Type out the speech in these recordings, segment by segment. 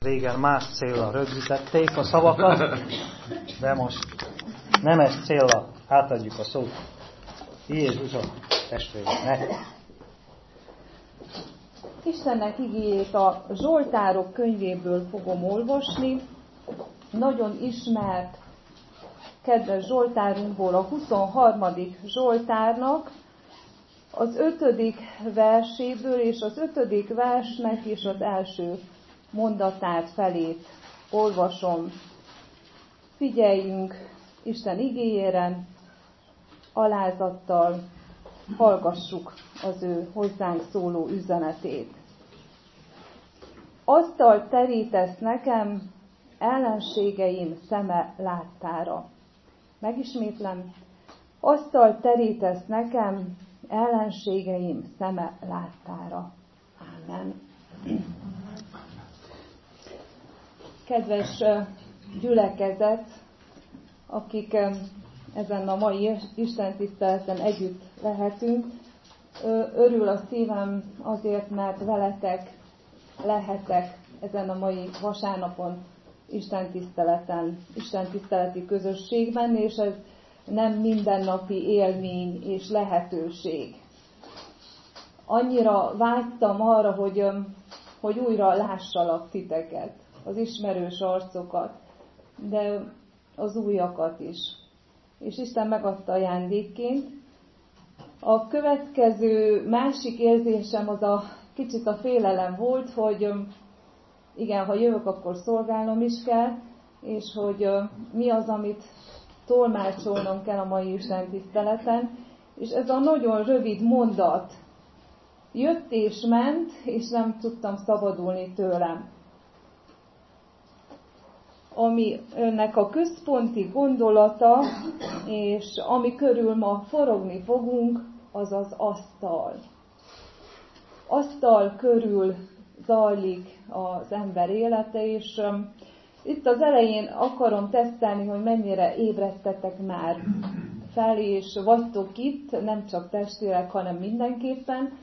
Régen más célra rögzítették a szavakat, de most nemes célra átadjuk a szót Jézus a testvérnek. Istennek igéjét a Zsoltárok könyvéből fogom olvasni. Nagyon ismert, kedves Zsoltárunkból, a 23. Zsoltárnak az 5. verséből, és az 5. versnek is az első mondatát, felét olvasom. Figyeljünk Isten igéjére, alázattal hallgassuk az ő hozzánk szóló üzenetét. Asztalt terítesz nekem ellenségeim szeme láttára. Megismétlem, asztalt terítesz nekem ellenségeim szeme láttára. Ámen. Kedves gyülekezet, akik ezen a mai istentiszteleten együtt lehetünk, örül a szívem azért, mert veletek lehetek ezen a mai vasárnapon istentiszteleti közösségben, és ez nem mindennapi élmény és lehetőség. Annyira vágytam arra, hogy újra lássalak titeket, az ismerős arcokat, de az újakat is. És Isten megadta ajándékként. A következő másik érzésem az kicsit a félelem volt, hogy igen, ha jövök, akkor szolgálnom is kell, és hogy mi az, amit tolmácsolnom kell a mai istentiszteleten. És ez a nagyon rövid mondat jött és ment, és nem tudtam szabadulni tőlem. Ami önnek a központi gondolata, és ami körül ma forogni fogunk, az az asztal. Asztal körül zajlik az ember élete, és itt az elején akarom tesztelni, hogy mennyire ébredtetek már fel, és vagytok itt, nem csak testvérek, hanem mindenképpen,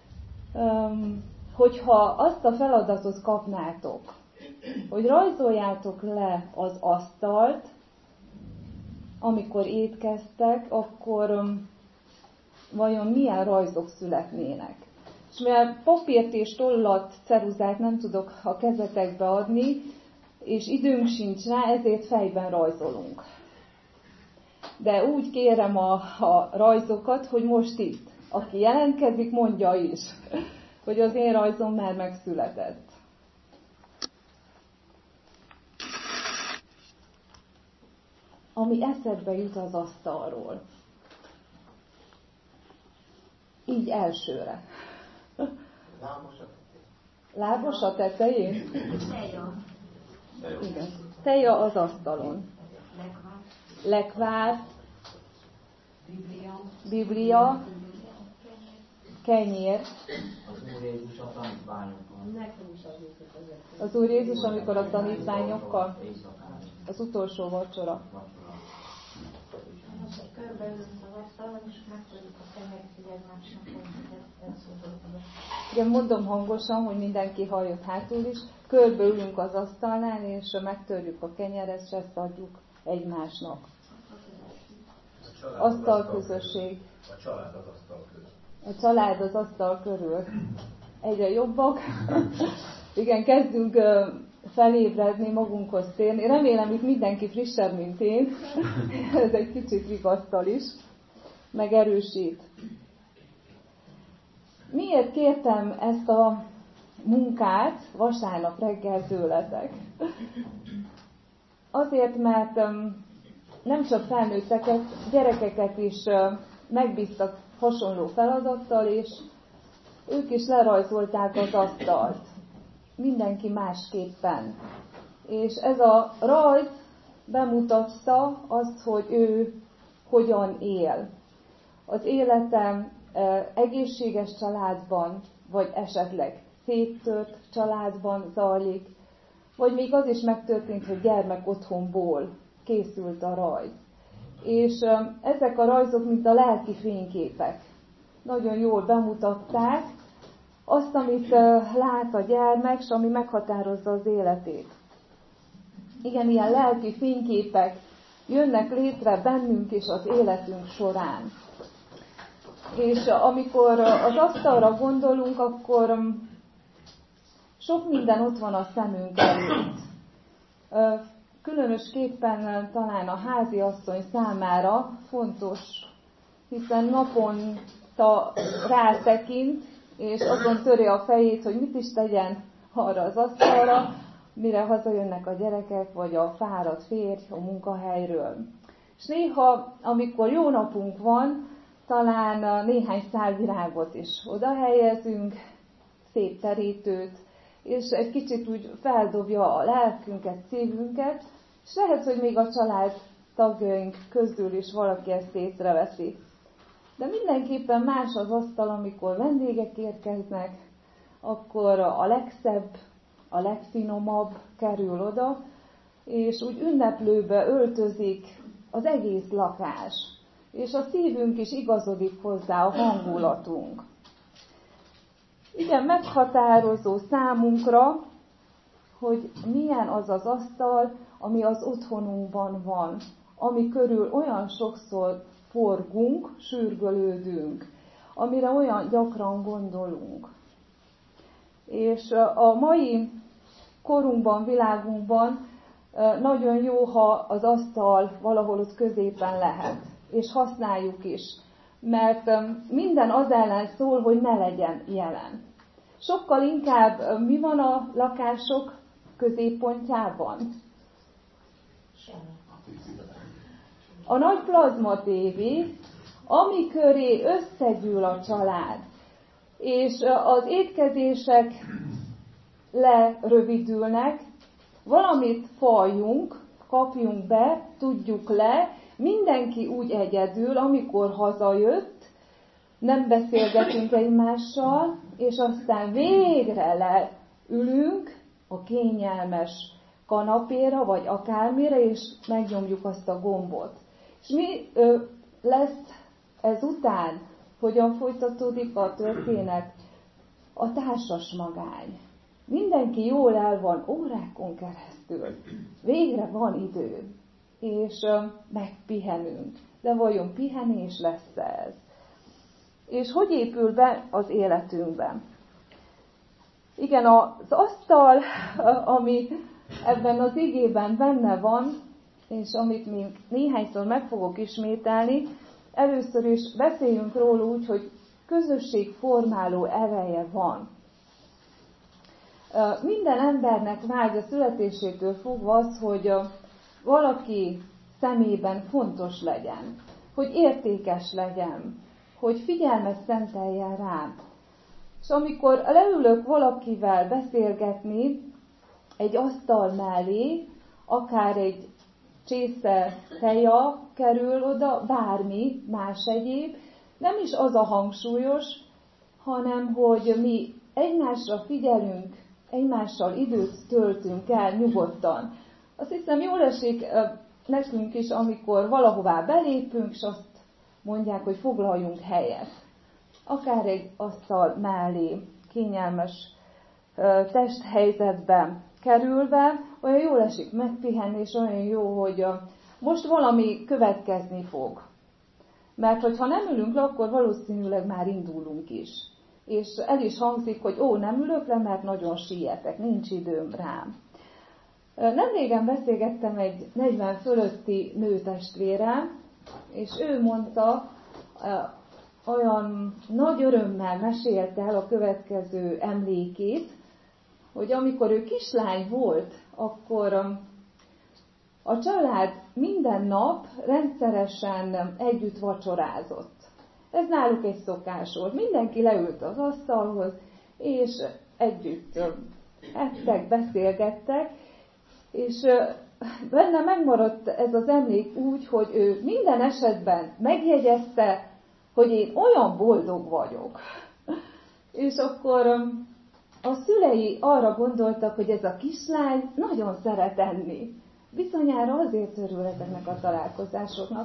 hogyha azt a feladatot kapnátok, hogy rajzoljátok le az asztalt, amikor étkeztek, akkor vajon milyen rajzok születnének. És mivel papírt és tollat, ceruzát nem tudok a kezetekbe adni, és időnk sincs rá, ezért fejben rajzolunk. De úgy kérem a rajzokat, hogy most itt, aki jelentkezik, mondja is, hogy az én rajzom már megszületett. Ami eszedbe jut az asztalról. Így elsőre. Lábos a tetején? Teja. Igen. Teja az asztalon. Lekvár. Biblia. Kenyér. Az Úr Jézus, amikor a tanítványokkal. Az utolsó vacsora. Igen, mondom hangosan, hogy mindenki halljon hátul is. Körbeülünk az asztalnál, és megtörjük a kenyeret, és ezt adjuk egymásnak. Asztalközösség. A család az asztal körül. A család az asztal körül. Egyre jobbak. Igen, kezdünk felébredni, magunkhoz térni. Remélem, itt mindenki frissebb, mint én. Ez egy kicsit vigasztal is, meg erősít. Miért kértem ezt a munkát vasárnap reggel tőletek? Azért, mert nem csak felnőtteket, gyerekeket is megbíztak hasonló feladattal, és ők is lerajzolták az asztalt. Mindenki másképpen. És ez a rajz bemutatta azt, hogy ő hogyan él. Az életem egészséges családban, vagy esetleg széttört családban zajlik, vagy még az is megtörtént, hogy gyermek otthonból készült a rajz. És ezek a rajzok, mint a lelki fényképek, nagyon jól bemutatták azt, amit lát a gyermek, és ami meghatározza az életét. Igen, ilyen lelki fényképek jönnek létre bennünk és az életünk során. És amikor az asztalra gondolunk, akkor sok minden ott van a szemünk előtt. Különösképpen talán a háziasszony számára fontos, hiszen naponta rátekint, és azon töri a fejét, hogy mit is tegyen arra az asztalra, mire hazajönnek a gyerekek, vagy a fáradt férj a munkahelyről. És néha, amikor jó napunk van, talán néhány szál virágot is oda helyezünk, szép terítőt, és egy kicsit úgy feldobja a lelkünket, szívünket, és lehet, hogy még a család tagjaink közül is valaki ezt észreveszi. De mindenképpen más az asztal, amikor vendégek érkeznek, akkor a legszebb, a legfinomabb kerül oda, és úgy ünneplőbe öltözik az egész lakás. És a szívünk is igazodik hozzá, a hangulatunk. Igen, meghatározó számunkra, hogy milyen az az asztal, ami az otthonunkban van, ami körül olyan sokszor forgunk, sürgölődünk, amire olyan gyakran gondolunk. És a mai korunkban, világunkban nagyon jó, ha az asztal valahol ott középen lehet, és használjuk is, mert minden az ellen szól, hogy ne legyen jelen. Sokkal inkább mi van a lakások középpontjában? A nagy plazma tévé, ami köré összegyűl a család, és az étkezések lerövidülnek, valamit falljunk, kapjunk be, tudjuk le, mindenki úgy egyedül, amikor hazajött, nem beszélgetünk egymással, és aztán végre leülünk a kényelmes kanapéra, vagy akármire, és megnyomjuk azt a gombot. És mi lesz ezután? Hogyan folytatódik a történet? A társas magány. Mindenki jól el van órákon keresztül. Végre van idő, és megpihenünk. De vajon pihenés lesz ez? És hogy épül be az életünkben? Igen, az asztal, ami ebben az igében benne van, és amit még néhányszor meg fogok ismételni, először is beszéljünk róla úgy, hogy közösségformáló ereje van. Minden embernek vágya születésétől fogva az, hogy valaki szemében fontos legyen, hogy értékes legyen, hogy figyelmet szenteljen rám. És amikor leülök valakivel beszélgetni egy asztal mellé, akár egy csésze teja kerül oda, bármi más egyéb, nem is az a hangsúlyos, hanem hogy mi egymásra figyelünk, egymással időt töltünk el nyugodtan. Azt hiszem, jól esik nekünk is, amikor valahová belépünk, és azt mondják, hogy foglaljunk helyet. Akár egy asztal mellé, kényelmes testhelyzetben kerülve, olyan jól esik megpihenni, és olyan jó, hogy most valami következni fog. Mert hogyha nem ülünk le, akkor valószínűleg már indulunk is. És el is hangzik, hogy nem ülök le, mert nagyon sietek, nincs időm rám. Nemrégen beszélgettem egy 40 fölötti nőtestvérrel, és ő mondta, olyan nagy örömmel mesélte el a következő emlékét, hogy amikor ő kislány volt, akkor a család minden nap rendszeresen együtt vacsorázott. Ez náluk egy szokás volt. Mindenki leült az asztalhoz, és együtt ettek, beszélgettek, és benne megmaradt ez az emlék úgy, hogy ő minden esetben megjegyezte, hogy én olyan boldog vagyok. És akkor a szülei arra gondoltak, hogy ez a kislány nagyon szeret enni. Bizonyára azért örül ezeknek a találkozásoknak,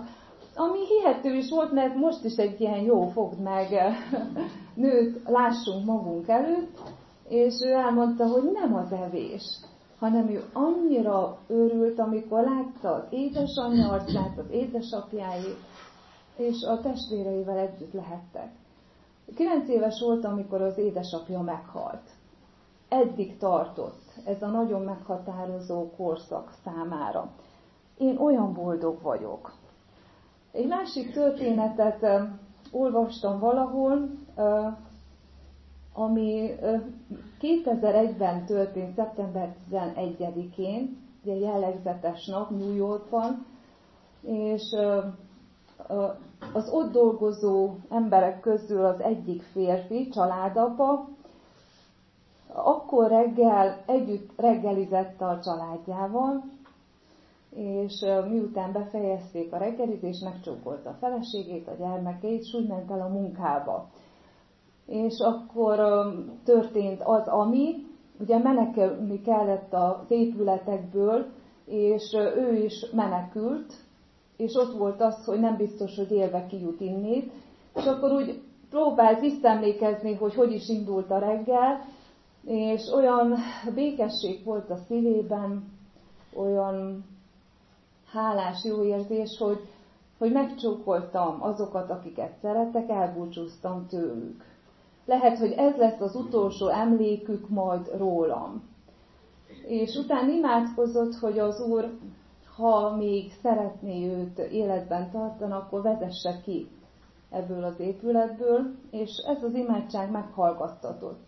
ami hihető is volt, mert most is egy ilyen jó fogd meg nőt lássunk magunk előtt, és ő elmondta, hogy nem az evés, hanem ő annyira örült, amikor látta az édesanyja arcát, az édesapjáit, és a testvéreivel együtt lehettek. 9 éves volt, amikor az édesapja meghalt. Eddig tartott ez a nagyon meghatározó korszak számára. Én olyan boldog vagyok. Egy másik történetet olvastam valahol, ami 2001-ben történt, szeptember 11-én, ugye jellegzetes nap New Yorkban, és az ott dolgozó emberek közül az egyik férfi, családapa, akkor reggel együtt reggelizett a családjával, és miután befejezték a reggelizést, megcsókolta a feleségét, a gyermekeit, és úgy ment el a munkába. És akkor történt az, ami, ugye menekülni kellett az épületekből, és ő is menekült, és ott volt az, hogy nem biztos, hogy élve kijut innét, és akkor úgy próbált visszaemlékezni, hogy is indult a reggel, és olyan békesség volt a szívében, olyan hálás jó érzés, hogy megcsókoltam azokat, akiket szeretek, elbúcsúztam tőlük. Lehet, hogy ez lesz az utolsó emlékük majd rólam. És utána imádkozott, hogy az Úr, ha még szeretné őt életben tartani, akkor vezesse ki ebből az épületből, és ez az imádság meghallgattatott.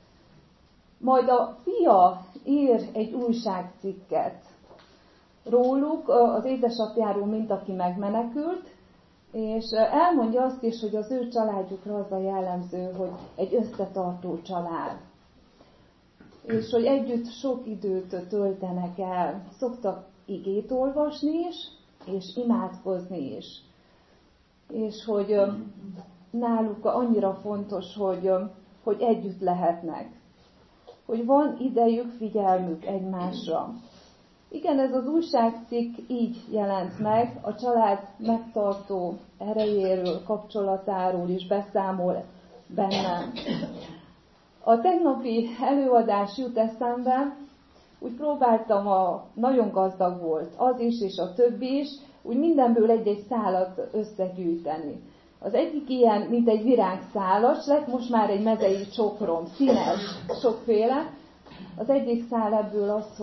Majd a fia ír egy újságcikket róluk, az édesapjáról, mint aki megmenekült, és elmondja azt is, hogy az ő családjukra az a jellemző, hogy egy összetartó család. És hogy együtt sok időt töltenek el. Szoktak igét olvasni is, és imádkozni is. És hogy náluk annyira fontos, hogy együtt lehetnek. Hogy van idejük, figyelmük egymásra. Igen, ez az újságcikk így jelent meg, a család megtartó erejéről, kapcsolatáról is beszámol bennem. A tegnapi előadás jut eszembe, úgy próbáltam, nagyon gazdag volt az is, és a többi is, úgy mindenből egy-egy szálat összegyűjteni. Az egyik ilyen, mint egy virágszálas, lett most már egy mezei csokrom, színes, sokféle. Az egyik szál ebből az,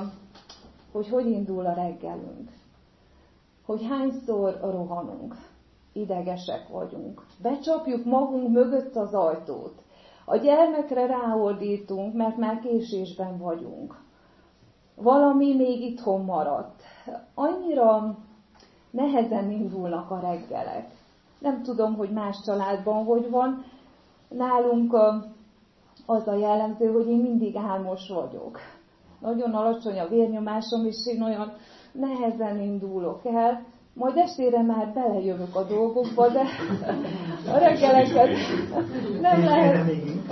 hogy indul a reggelünk. Hogy hányszor rohanunk, idegesek vagyunk. Becsapjuk magunk mögött az ajtót. A gyermekre ráordítunk, mert már késésben vagyunk. Valami még itthon maradt. Annyira nehezen indulnak a reggelek. Nem tudom, hogy más családban hogy van. Nálunk az a jellemző, hogy én mindig álmos vagyok. Nagyon alacsony a vérnyomásom, és én olyan nehezen indulok el. Majd estére már belejövök a dolgokba, de a reggeleket nem lehet.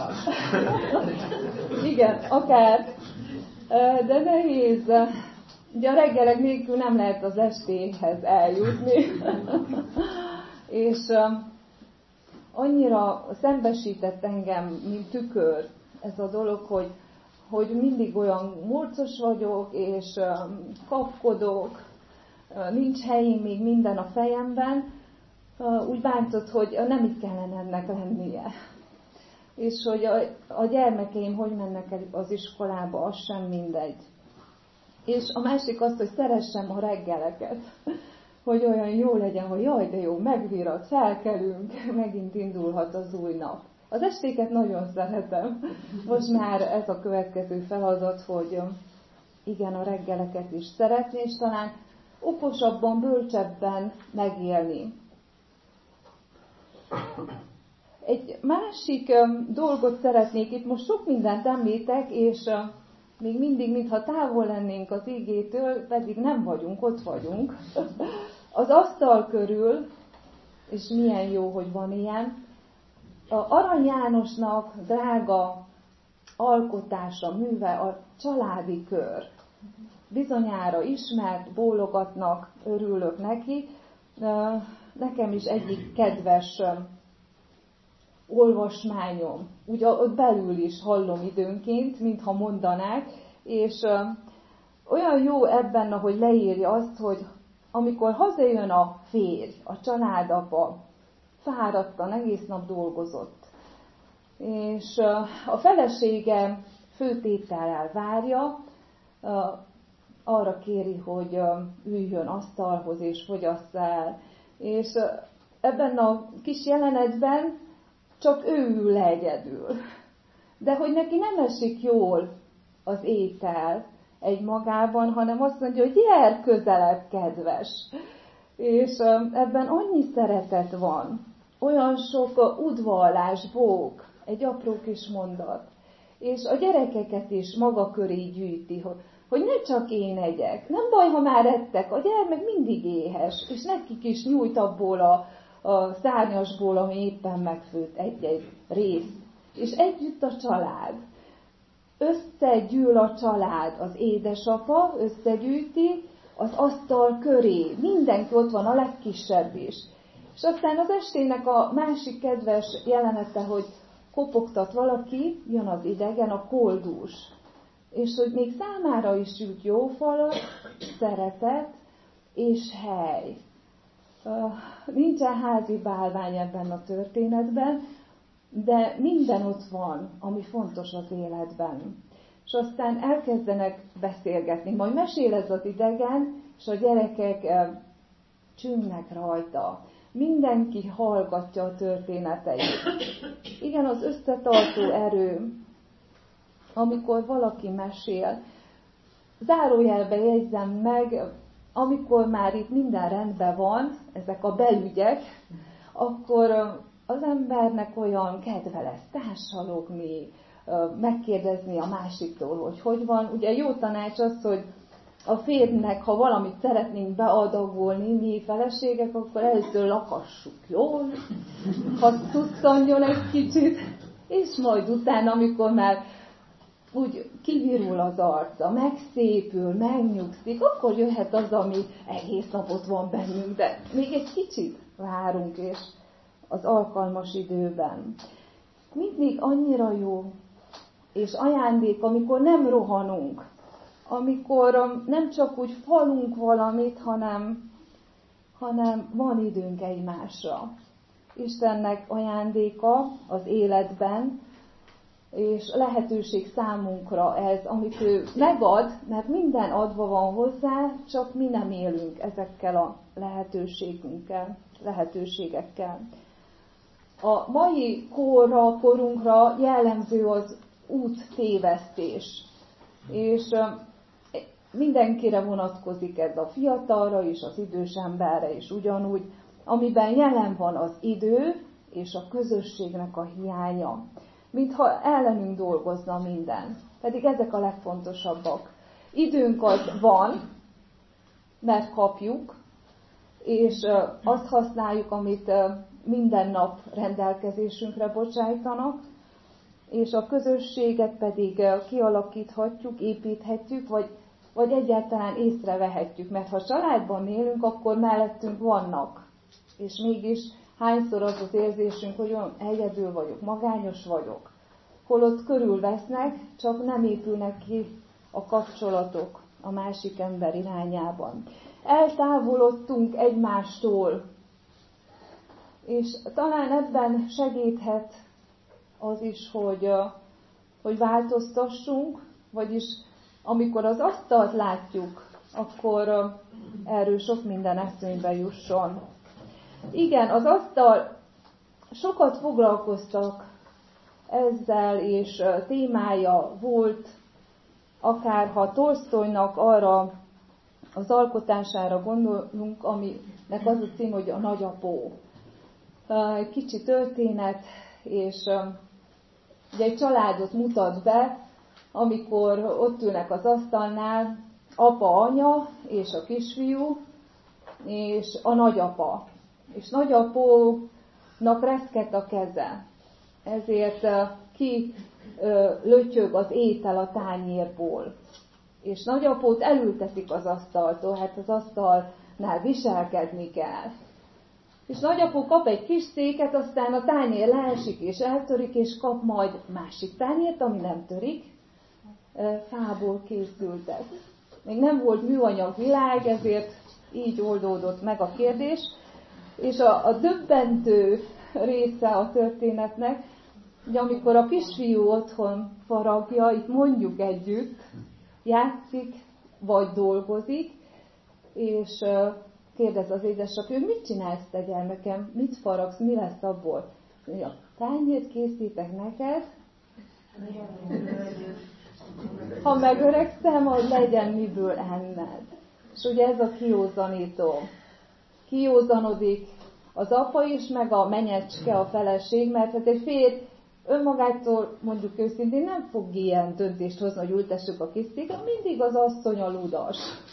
Igen, akár. De nehéz. Ugye a reggelek nélkül nem lehet az estéhez eljutni. És annyira szembesített engem, mint tükör ez a dolog, hogy mindig olyan murcos vagyok, és kapkodok, nincs helyén még minden a fejemben, úgy bántott, hogy nem itt kellene ennek lennie. És hogy a gyermekeim hogy mennek el az iskolába, az sem mindegy. És a másik az, hogy szeressem a reggeleket, hogy olyan jó legyen, hogy jaj, de jó, megvirat, felkelünk, megint indulhat az új nap. Az estéket nagyon szeretem. Most már ez a következő feladat, hogy igen, a reggeleket is szeretni, és talán okosabban, bölcsebben megélni. Egy másik dolgot szeretnék, itt most sok mindent említek, és még mindig, mintha távol lennénk az igétől, pedig nem vagyunk, ott vagyunk. Az asztal körül, és milyen jó, hogy van ilyen, Arany Jánosnak drága alkotása, műve a családi kör. Bizonyára ismert, bólogatnak, örülök neki. nekem is egyik kedves olvasmányom, úgy ott belül is hallom időnként, mintha mondanák, és olyan jó ebben, ahogy leírja azt, hogy amikor hazajön a férj, a családapa, fáradtan, egész nap dolgozott, és a felesége főtétellel várja, arra kéri, hogy üljön asztalhoz és fogyassza el. És ebben a kis jelenetben csak ő ül le egyedül. De hogy neki nem esik jól az étel egymagában, hanem azt mondja, hogy gyere közelebb, kedves. És ebben annyi szeretet van, olyan sok udvarlás, bók, egy apró kis mondat. És a gyerekeket is maga köré gyűjti, hogy ne csak én egyek. Nem baj, ha már ettek, a gyermek mindig éhes, és nekik is nyújt abból a szárnyasból, ami éppen megfőtt egy-egy rész. És együtt a család. Összegyűl a család, az édesapa összegyűjti az asztal köré. Mindenki ott van, a legkisebb is. És aztán az estének a másik kedves jelenete, hogy kopogtat valaki, jön az idegen, a koldús. És hogy még számára is jut jó falat, szeretet és hely. Nincsen házi bálvány ebben a történetben, de minden ott van, ami fontos az életben. És aztán elkezdenek beszélgetni. Majd mesél ez az idegen, és a gyerekek csüngnek rajta. Mindenki hallgatja a történeteit. Igen, az összetartó erő, amikor valaki mesél. Zárójelbe jegyzem meg, amikor már itt minden rendben van, ezek a belügyek, akkor az embernek olyan kedve lesz társalogni, megkérdezni a másiktól, hogy van. Ugye jó tanács az, hogy a férjnek, ha valamit szeretnénk beadagolni, mi feleségek, akkor először lakassuk jól, ha szusszanjon egy kicsit, és majd utána, amikor már úgy kivirul az arca, megszépül, megnyugszik, akkor jöhet az, ami egész napot van bennünk, de még egy kicsit várunk, és az alkalmas időben. Mindig annyira jó, és ajándék, amikor nem rohanunk, amikor nem csak úgy falunk valamit, hanem van időnk egymásra. Istennek ajándéka az életben, és lehetőség számunkra ez, amit ő megad, mert minden adva van hozzá, csak mi nem élünk ezekkel a lehetőségekkel. A mai korunkra jellemző az úttévesztés, és mindenkire vonatkozik ez, a fiatalra is, az idős emberre is ugyanúgy, amiben jelen van az idő és a közösségnek a hiánya. Mintha ellenünk dolgozna minden. Pedig ezek a legfontosabbak. Időnk az van, mert kapjuk, és azt használjuk, amit minden nap rendelkezésünkre bocsájtanak, és a közösséget pedig kialakíthatjuk, építhetjük, vagy egyáltalán észrevehetjük. Mert ha családban élünk, akkor mellettünk vannak. És mégis hányszor az az érzésünk, hogy olyan egyedül vagyok, magányos vagyok. Holott körülvesznek, csak nem épülnek ki a kapcsolatok a másik ember irányában. Eltávolodtunk egymástól, és talán ebben segíthet az is, hogy változtassunk, vagyis amikor az asztalt látjuk, akkor erről sok minden eszünkbe jusson. Igen, az asztal, sokat foglalkoztak ezzel, és témája volt, akár ha Tolsztojnak arra az alkotására gondolunk, aminek az a cím, hogy a nagyapó. Egy kicsi történet, és ugye egy családot mutat be, amikor ott ülnek az asztalnál apa, anya és a kisfiú, és a nagyapa. És nagyapónak reszket a keze. Ezért ki lötyög az étel a tányérból. És nagyapót elültetik az asztaltól, hát az asztalnál viselkedni kell. És nagyapó kap egy kis széket, aztán a tányér leesik és eltörik, és kap majd másik tányért, ami nem törik. Fából készültek. Még nem volt műanyag világ, ezért így oldódott meg a kérdés. És a döbbentő része a történetnek, hogy amikor a kisfiú otthon faragja, itt mondjuk együtt, játszik, vagy dolgozik, és kérdez az édesapja, hogy mit csinálsz te gyermekem, mit faragsz, mi lesz abból? A tányért készítek neked, ha megöregszem, hogy legyen miből enned. És ugye ez a kiózanító. Kiózanodik az apa is, meg a menyecske, a feleség, mert hát egy férj önmagától, mondjuk őszintén, nem fog ilyen döntést hozni, hogy ültessük a kis székre, mindig az asszony a ludas.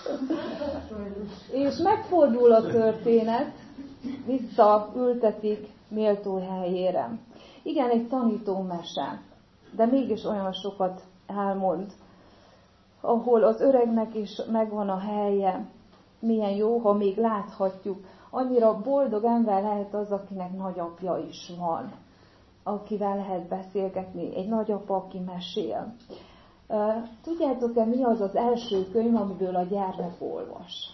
És megfordul a történet, visszaültetik méltó helyére. Igen, egy tanító mese, de mégis olyan sokat elmond, ahol az öregnek is megvan a helye. Milyen jó, ha még láthatjuk. Annyira boldog ember lehet az, akinek nagyapja is van, akivel lehet beszélgetni, egy nagyapa, aki mesél. Tudjátok-e, mi az az első könyv, amiből a gyermek olvas?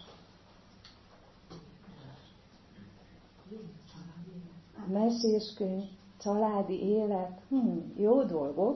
Meséskönyv, családi élet, jó dolgok.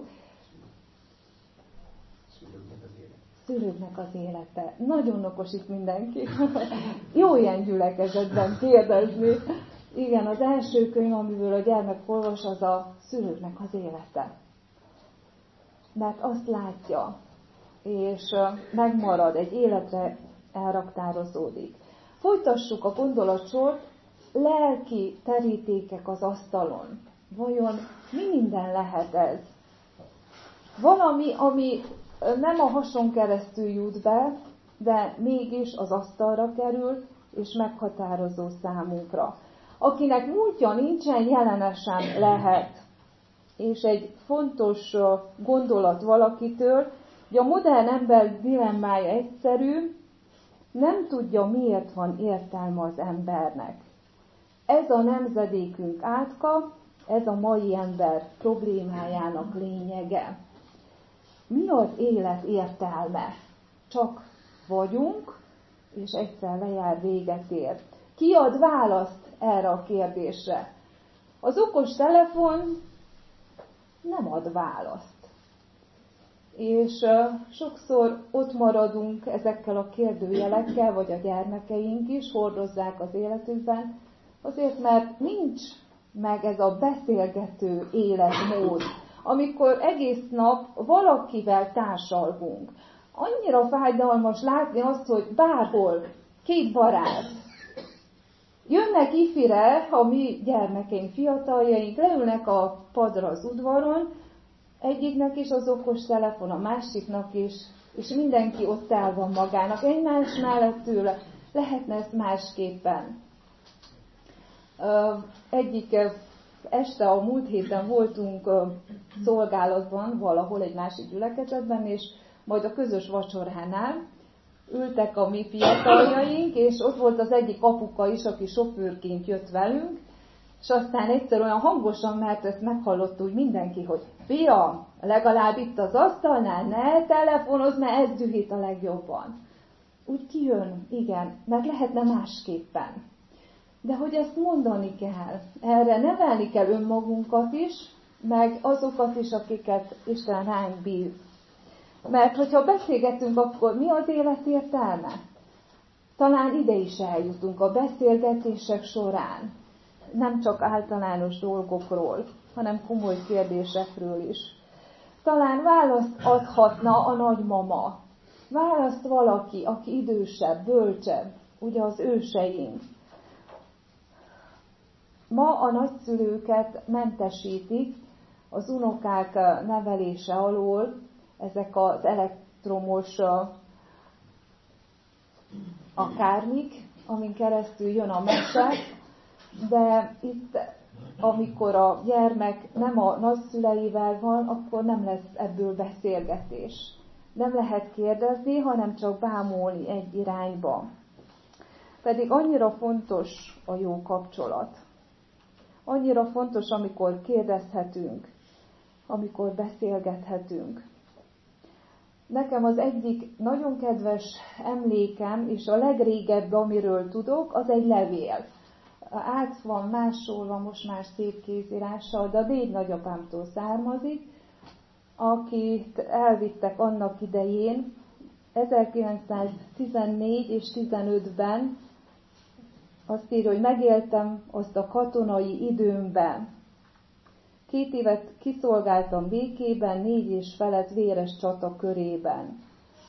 Szülőknek az élete. Nagyon okosít mindenki. Jó ilyen gyülekezetben kérdezni. Igen, az első könyv, amiből a gyermek olvas, az a szülőknek az élete. Mert azt látja, és megmarad, egy életre elraktározódik. Folytassuk a gondolatsort, lelki terítékek az asztalon. Vajon mi minden lehet ez? Valami, ami nem a hason keresztül jut be, de mégis az asztalra kerül, és meghatározó számunkra. Akinek múltja nincsen, jelene sem lehet. És egy fontos gondolat valakitől, hogy a modern ember dilemmája egyszerű, nem tudja, miért van értelme az embernek. Ez a nemzedékünk átka, ez a mai ember problémájának lényege. Mi az élet értelme? Csak vagyunk, és egyszer lejár, véget ér. Ki ad választ erre a kérdésre? Az okos telefon nem ad választ. És sokszor ott maradunk ezekkel a kérdőjelekkel, vagy a gyermekeink is hordozzák az életükben, azért, mert nincs meg ez a beszélgető életmód, amikor egész nap valakivel társalgunk. Annyira fájdalmas látni azt, hogy bárhol két barát jönnek ifire, a mi gyermekeink, fiataljaink, leülnek a padra az udvaron, egyiknek is az okos telefon, a másiknak is, és mindenki ott áll van magának, egymás mellett tőle. Lehetne ezt másképpen. Egyik este a múlt héten voltunk szolgálatban, valahol egy másik gyülekezetben, és majd a közös vacsoránál ültek a mi fiataljaink, és ott volt az egyik apuka is, aki sofőrként jött velünk, és aztán egyszer olyan hangosan, mert ezt meghallott úgy mindenki, hogy fiam, legalább itt az asztalnál ne telefonozz, mert ez dühít a legjobban. Úgy kijön, igen, mert lehetne másképpen. De hogy ezt mondani kell, erre nevelni kell önmagunkat is, meg azokat is, akiket Isten ránk bíz. Mert hogyha beszélgetünk, akkor mi az élet értelme? Talán ide is eljutunk a beszélgetések során. Nem csak általános dolgokról, hanem komoly kérdésekről is. Talán választ adhatna a nagymama. Választ valaki, aki idősebb, bölcsebb, ugye az őseink. Ma a nagyszülőket mentesítik az unokák nevelése alól, ezek az elektromos akármik, amin keresztül jön a mese, de itt, amikor a gyermek nem a nagyszüleivel van, akkor nem lesz ebből beszélgetés. Nem lehet kérdezni, hanem csak bámulni egy irányba. Pedig annyira fontos a jó kapcsolat. Annyira fontos, amikor kérdezhetünk, amikor beszélgethetünk. Nekem az egyik nagyon kedves emlékem, és a legrégebb, amiről tudok, az egy levél. Át van másolva, most már szép kézírással, de a déd nagyapámtól származik, akit elvittek annak idején, 1914 és 15-ben, azt írja, hogy megéltem azt a katonai időmben. 2 évet kiszolgáltam békében, 4 és felett véres csata körében.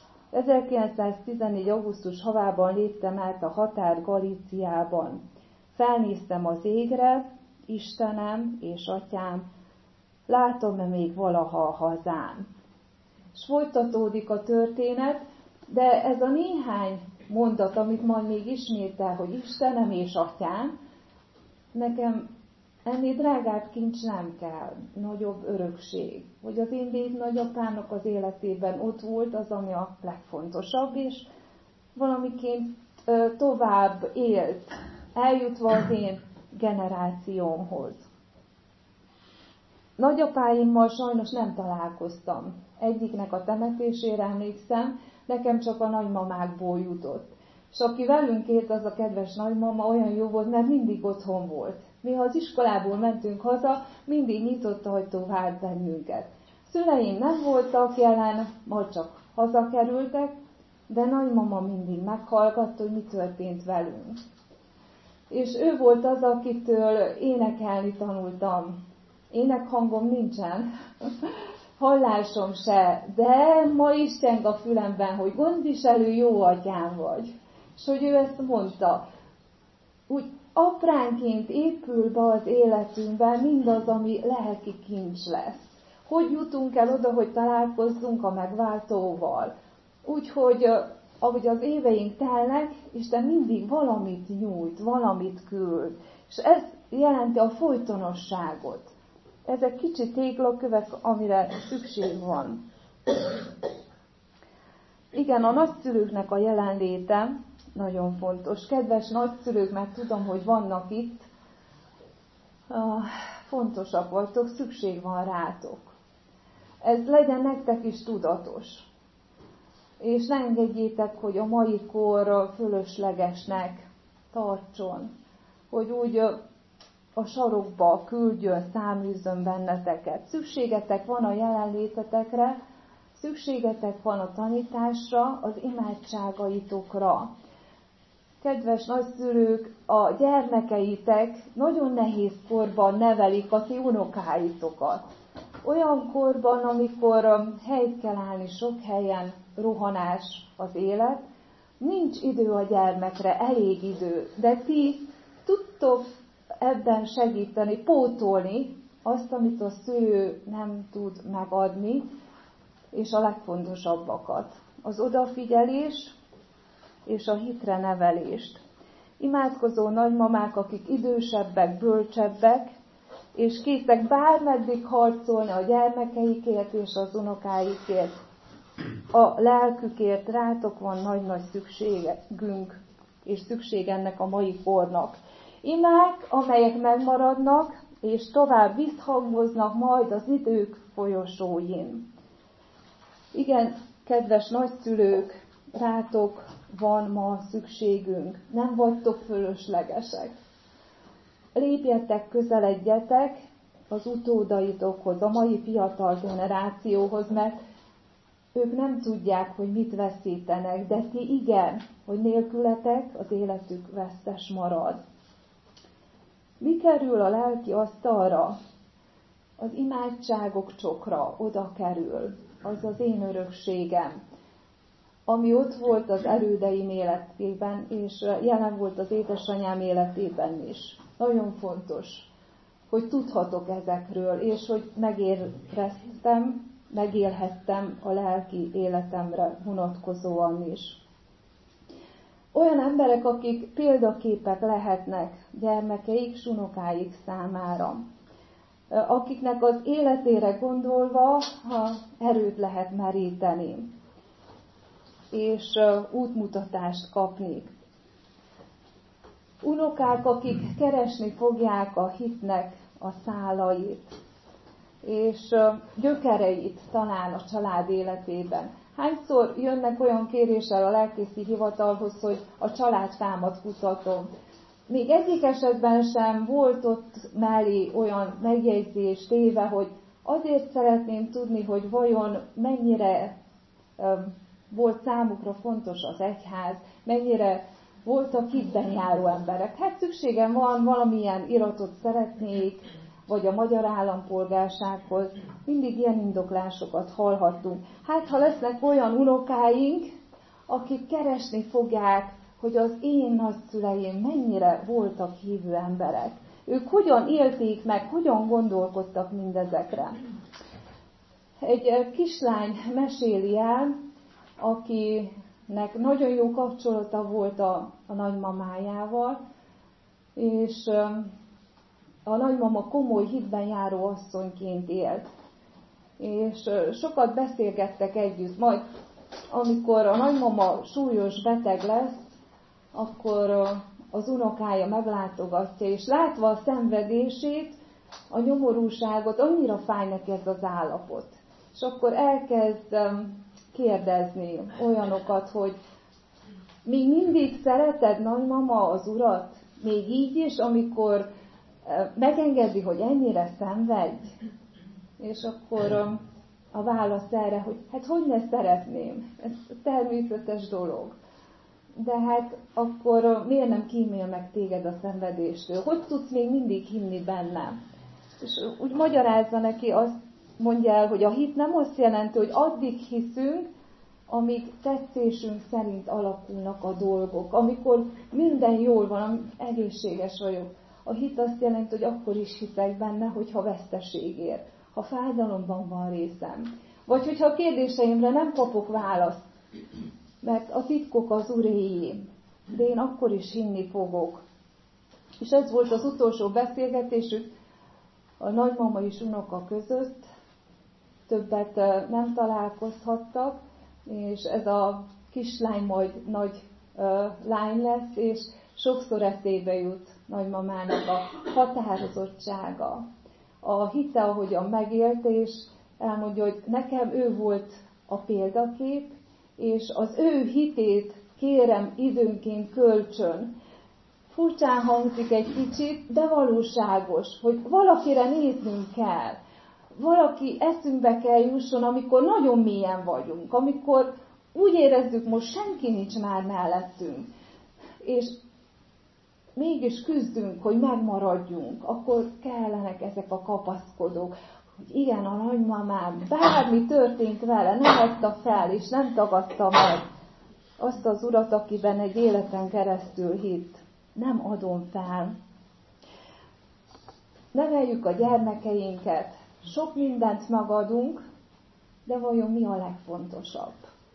1914. augusztus havában léptem át a határ Galíciában. Felnéztem az égre, Istenem és Atyám, látom-e még valaha a hazám? És folytatódik a történet, de ez a néhány mondat, amit majd még ismétel, hogy Istenem és Atyám, nekem ennél drágább kincs nem kell, nagyobb örökség. Hogy az én déd nagyapámnak az életében ott volt az, ami a legfontosabb, és valamiként tovább élt, eljutva az én generációmhoz. Nagyapáimmal sajnos nem találkoztam. Egyiknek a temetésére emlékszem, nekem csak a nagymamákból jutott. És aki velünk élt, az a kedves nagymama olyan jó volt, mert mindig otthon volt. Mi, ha az iskolából mentünk haza, mindig nyitott ajtó várt bennünket. Szüleim nem voltak jelen, majd csak hazakerültek, de nagymama mindig meghallgatta, hogy mi történt velünk. És ő volt az, akitől énekelni tanultam. Énekhangom nincsen, hallásom se, de ma is cseng a fülemben, hogy gondviselő jó atyám vagy. És hogy ő ezt mondta, úgy apránként épül be az életünkben mindaz, ami lelki kincs lesz. Hogy jutunk el oda, hogy találkozzunk a megváltóval? Úgyhogy ahogy az éveink telnek, Isten mindig valamit nyújt, valamit küld. És ez jelenti a folytonosságot. Ezek kicsi téglakövek, amire szükség van. Igen, a nagyszülőknek a jelenléte nagyon fontos. Kedves nagyszülők, mert tudom, hogy vannak itt, fontosak vagytok, szükség van rátok. Ez legyen nektek is tudatos. És ne engedjétek, hogy a mai kor fölöslegesnek tartson, hogy úgy a sarokba küldjön, száműzzön benneteket. Szükségetek van a jelenlétetekre, szükségetek van a tanításra, az imádságaitokra. Kedves nagyszülők, a gyermekeitek nagyon nehéz korban nevelik a ti unokáitokat. Olyan korban, amikor helyt kell állni sok helyen, rohanás az élet, nincs idő a gyermekre, elég idő, de ti tudtok ebben segíteni, pótolni azt, amit a szülő nem tud megadni, és a legfontosabbakat. Az odafigyelés és a hitre nevelést. Imádkozó nagymamák, akik idősebbek, bölcsebbek, és készek bármeddig harcolni a gyermekeikért és az unokáikért. A lelkükért rátok van nagy-nagy szükségünk, és szükség ennek a mai kornak. Imák, amelyek megmaradnak, és tovább visszhangoznak majd az idők folyosóin. Igen, kedves nagyszülők, rátok van ma szükségünk. Nem vagytok fölöslegesek. Lépjetek, közeledjetek az utódaitokhoz, a mai fiatal generációhoz, mert ők nem tudják, hogy mit veszítenek, de ti igen, hogy nélkületek az életük vesztes marad. Mi kerül a lelki asztalra? Az imádságok csokra oda kerül. Az az én örökségem, ami ott volt az elődeim életében, és jelen volt az édesanyám életében is. Nagyon fontos, hogy tudhatok ezekről, és hogy megélhettem a lelki életemre vonatkozóan is. Olyan emberek, akik példaképek lehetnek gyermekeik, unokáik számára, akiknek az életére gondolva erőt lehet meríteni, és útmutatást kapni. unokák, akik keresni fogják a hitnek a szálait, és gyökereit talán a család életében. Hányszor jönnek olyan kéréssel a lelkészi hivatalhoz, hogy a családfámat kutatom. Még egyik esetben sem volt ott mellé olyan megjegyzés téve, hogy azért szeretném tudni, hogy vajon mennyire volt számukra fontos az egyház, mennyire voltak hitben járó emberek. Hát szükségem van, valamilyen iratot szeretnék, vagy a magyar állampolgársághoz. Mindig ilyen indoklásokat hallhattunk. Hát, ha lesznek olyan unokáink, akik keresni fogják, hogy az én nagyszüleim mennyire voltak hívő emberek. Ők hogyan élték meg, hogyan gondolkodtak mindezekre. Egy kislány meséli el, akinek nagyon jó kapcsolata volt a nagymamájával, és a nagymama komoly hitben járó asszonyként élt. És sokat beszélgettek együtt. Majd, amikor a nagymama súlyos beteg lesz, akkor az unokája meglátogatja, és látva a szenvedését, a nyomorúságot, annyira fáj neki ez az állapot. És akkor elkezd kérdezni olyanokat, hogy még mindig szereted, nagymama, az Urat? Még így is, amikor megengedi, hogy ennyire szenvedj? És akkor a válasz erre, hogy hát hogy ne szeretném? Ez természetes dolog. De hát akkor miért nem kímél meg téged a szenvedéstől? Hogy tudsz még mindig hinni benne? És úgy magyarázza neki, azt mondja el, hogy a hit nem azt jelenti, hogy addig hiszünk, amíg tetszésünk szerint alakulnak a dolgok. Amikor minden jól van, egészséges vagyok. A hit azt jelenti, hogy akkor is hiszek benne, hogyha veszteség ér, ha fájdalomban van részem. Vagy hogyha a kérdéseimre nem kapok választ, mert a titkok az Uréjé, de én akkor is hinni fogok. És ez volt az utolsó beszélgetésük a nagymama és unoka között, többet nem találkozhattak, és ez a kislány majd nagy lány lesz, és sokszor eszébe jut nagymamának a határozottsága, a hite, ahogyan megélte, és elmondja, hogy nekem ő volt a példakép, és az ő hitét kérem időnként kölcsön. Furcsán hangzik egy kicsit, de valóságos, hogy valakire néznünk kell. Valaki eszünkbe kell jusson, amikor nagyon mélyen vagyunk, amikor úgy érezzük, most senki nincs már mellettünk, és mégis küzdünk, hogy megmaradjunk, akkor kellenek ezek a kapaszkodók, hogy igen, a nagymamám, bármi történt vele, nem adta fel, és nem tagadta meg azt az Urat, akiben egy életen keresztül hitt. Nem adom fel. Neveljük a gyermekeinket, sok mindent megadunk, de vajon mi a legfontosabb?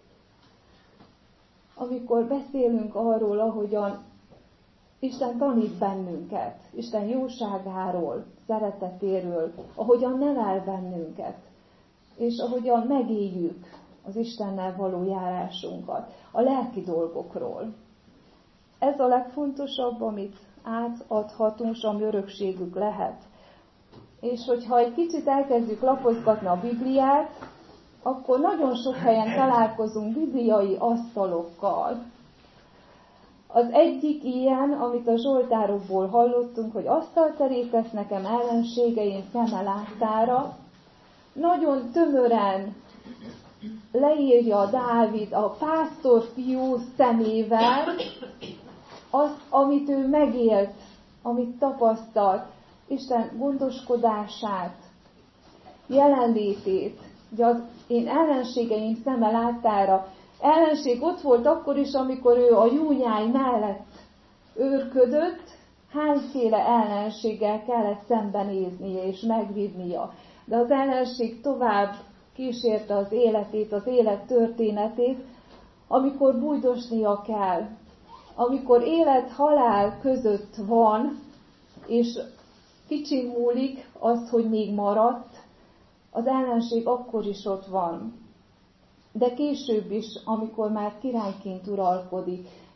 Amikor beszélünk arról, ahogyan Isten tanít bennünket, Isten jóságáról, szeretetéről, ahogyan nevel bennünket, és ahogyan megéljük az Istennel való járásunkat, a lelki dolgokról. Ez a legfontosabb, amit átadhatunk, és ami örökségük lehet. És hogyha egy kicsit elkezdjük lapozgatni a Bibliát, akkor nagyon sok helyen találkozunk bibliai asztalokkal. Az egyik ilyen, amit a Zsoltárokból hallottunk, hogy asztalterét tesz nekem ellenségeim szeme láttára, nagyon tömören leírja Dávid a pásztorfiú szemével azt, amit ő megélt, amit tapasztalt, Isten gondoskodását, jelenlétét, ugye az én ellenségeim szeme láttára. Ellenség ott volt akkor is, amikor ő a júnyáj mellett őrködött, hányféle ellenséggel kellett szembenéznie és megvívnia. De az ellenség tovább kísérte az életét, az élet történetét, amikor bújdosnia kell. Amikor élet-halál között van, és kicsi múlik az, hogy még maradt, az ellenség akkor is ott van. De később is, amikor már királyként uralkodik,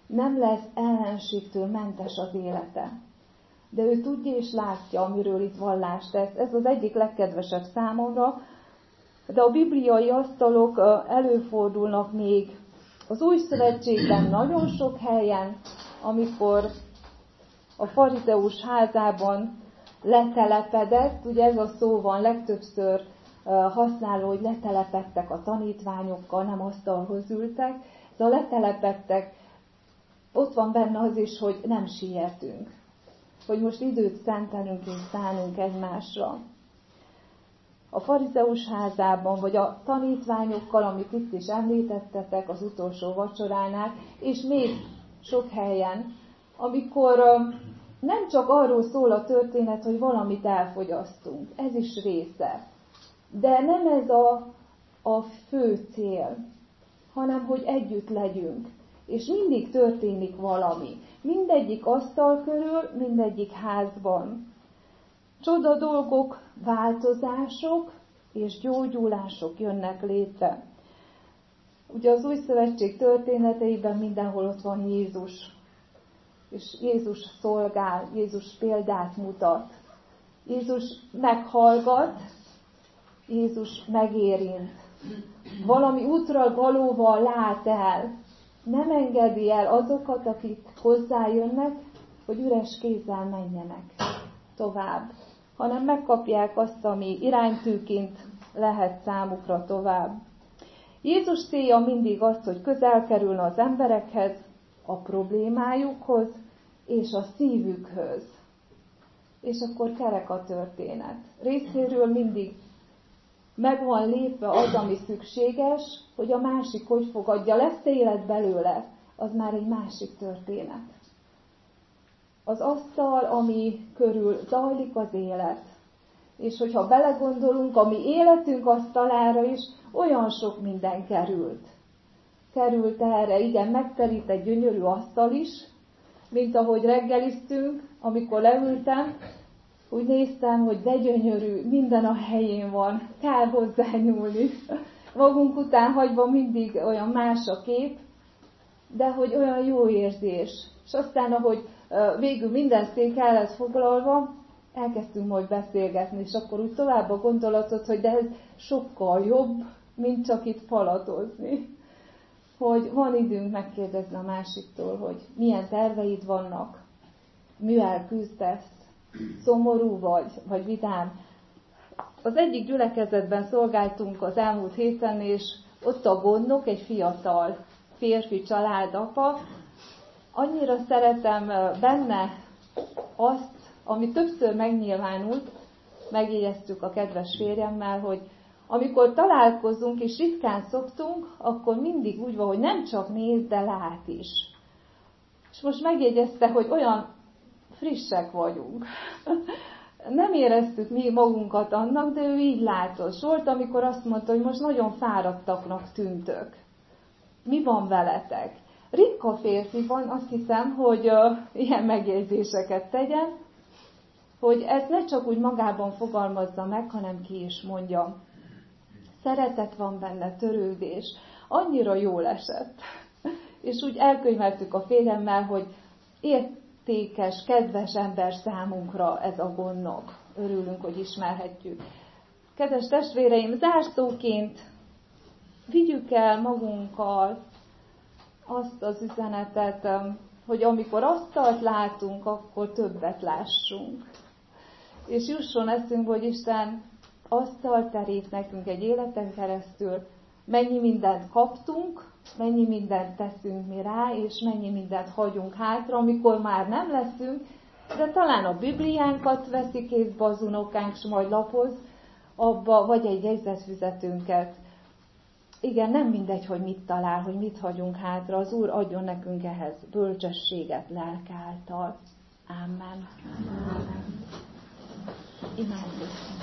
nem lesz ellenségtől mentes az élete. De ő tudja és látja, amiről itt vallást tesz. Ez az egyik legkedvesebb számomra, de a bibliai asztalok előfordulnak még az Új Szövetségben nagyon sok helyen, amikor a farizeus házában letelepedett, ugye ez a szó van legtöbbször használó, hogy letelepedtek a tanítványokkal, nem asztalhoz ültek, de a letelepedtek, ott van benne az is, hogy nem sietünk, hogy most időt szentelünk és szánunk egymásra. A farizeus házában, vagy a tanítványokkal, amit itt is említettetek az utolsó vacsoránál, és még sok helyen, amikor nem csak arról szól a történet, hogy valamit elfogyasztunk, ez is része. De nem ez a fő cél, hanem hogy együtt legyünk. És mindig történik valami. Mindegyik asztal körül, mindegyik házban. Csoda dolgok, változások és gyógyulások jönnek létre. Ugye az Új Szövetség történeteiben mindenhol ott van Jézus. És Jézus szolgál, Jézus példát mutat. Jézus meghallgat, Jézus megérint. Valami útra valóval lát el. Nem engedi el azokat, akik hozzájönnek, hogy üres kézzel menjenek tovább, hanem megkapják azt, ami iránytűként lehet számukra tovább. Jézus célja mindig az, hogy közel kerülne az emberekhez, a problémájukhoz és a szívükhöz. És akkor kerek a történet. Részéről mindig meg van lépve az, ami szükséges, hogy a másik hogy fogadja, lesz élet belőle, az már egy másik történet. Az asztal, ami körül zajlik az élet, és hogyha belegondolunk, a mi életünk asztalára is olyan sok minden került. Került erre, igen, megterít egy gyönyörű asztal is, mint ahogy reggeliztünk, amikor leültem, úgy néztem, hogy de gyönyörű, minden a helyén van, kell hozzányúlni. Magunk után hagyva mindig olyan más a kép, de hogy olyan jó érzés. És aztán, ahogy végül minden szék el lett foglalva, elkezdtünk majd beszélgetni, és akkor úgy tovább a gondolatot, hogy de ez sokkal jobb, mint csak itt falatozni. Hogy van időnk megkérdezni a másiktól, hogy milyen terveid vannak, mivel küzdesz, szomorú vagy vidám. Az egyik gyülekezetben szolgáltunk az elmúlt héten, és ott a gondnok, egy fiatal férfi családapa. Annyira szeretem benne azt, ami többször megnyilvánult, megjegyeztük a kedves férjemmel, hogy amikor találkozunk és ritkán szoktunk, akkor mindig úgy van, hogy nem csak néz, de lát is. És most megjegyezte, hogy olyan frissek vagyunk. Nem éreztük mi magunkat annak, de ő így látott. Volt, amikor azt mondta, hogy most nagyon fáradtaknak tűntök. Mi van veletek? Ritka férfi van, azt hiszem, hogy ilyen megjegyzéseket tegyen, hogy ezt ne csak úgy magában fogalmazza meg, hanem ki is mondja. Szeretet van benne, törődés. Annyira jól esett. És úgy elkönyveltük a férjemmel, hogy értékes, kedves ember számunkra ez a gondnok. Örülünk, hogy ismerhetjük. Kedves testvéreim, zárszóként vigyük el magunkkal azt az üzenetet, hogy amikor asztalt látunk, akkor többet lássunk. És jusson eszünkbe, hogy Isten asztalt terít nekünk egy életen keresztül, mennyi mindent kaptunk, mennyi mindent teszünk mi rá, és mennyi mindent hagyunk hátra, amikor már nem leszünk, de talán a Bibliánkat veszi kézbe az unokánk, s majd lapoz abba, vagy egy jegyzetfüzetünket. Igen, nem mindegy, hogy mit talál, hogy mit hagyunk hátra. Az Úr adjon nekünk ehhez bölcsességet lelke által. Amen. Amen. Imádkozzunk.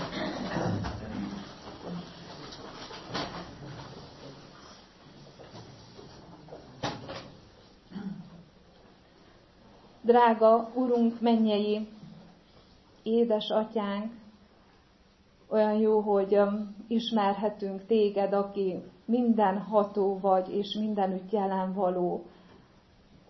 Drága Urunk, mennyei édesatyánk, olyan jó, hogy ismerhetünk Téged, aki mindenható vagy, és mindenütt jelen való.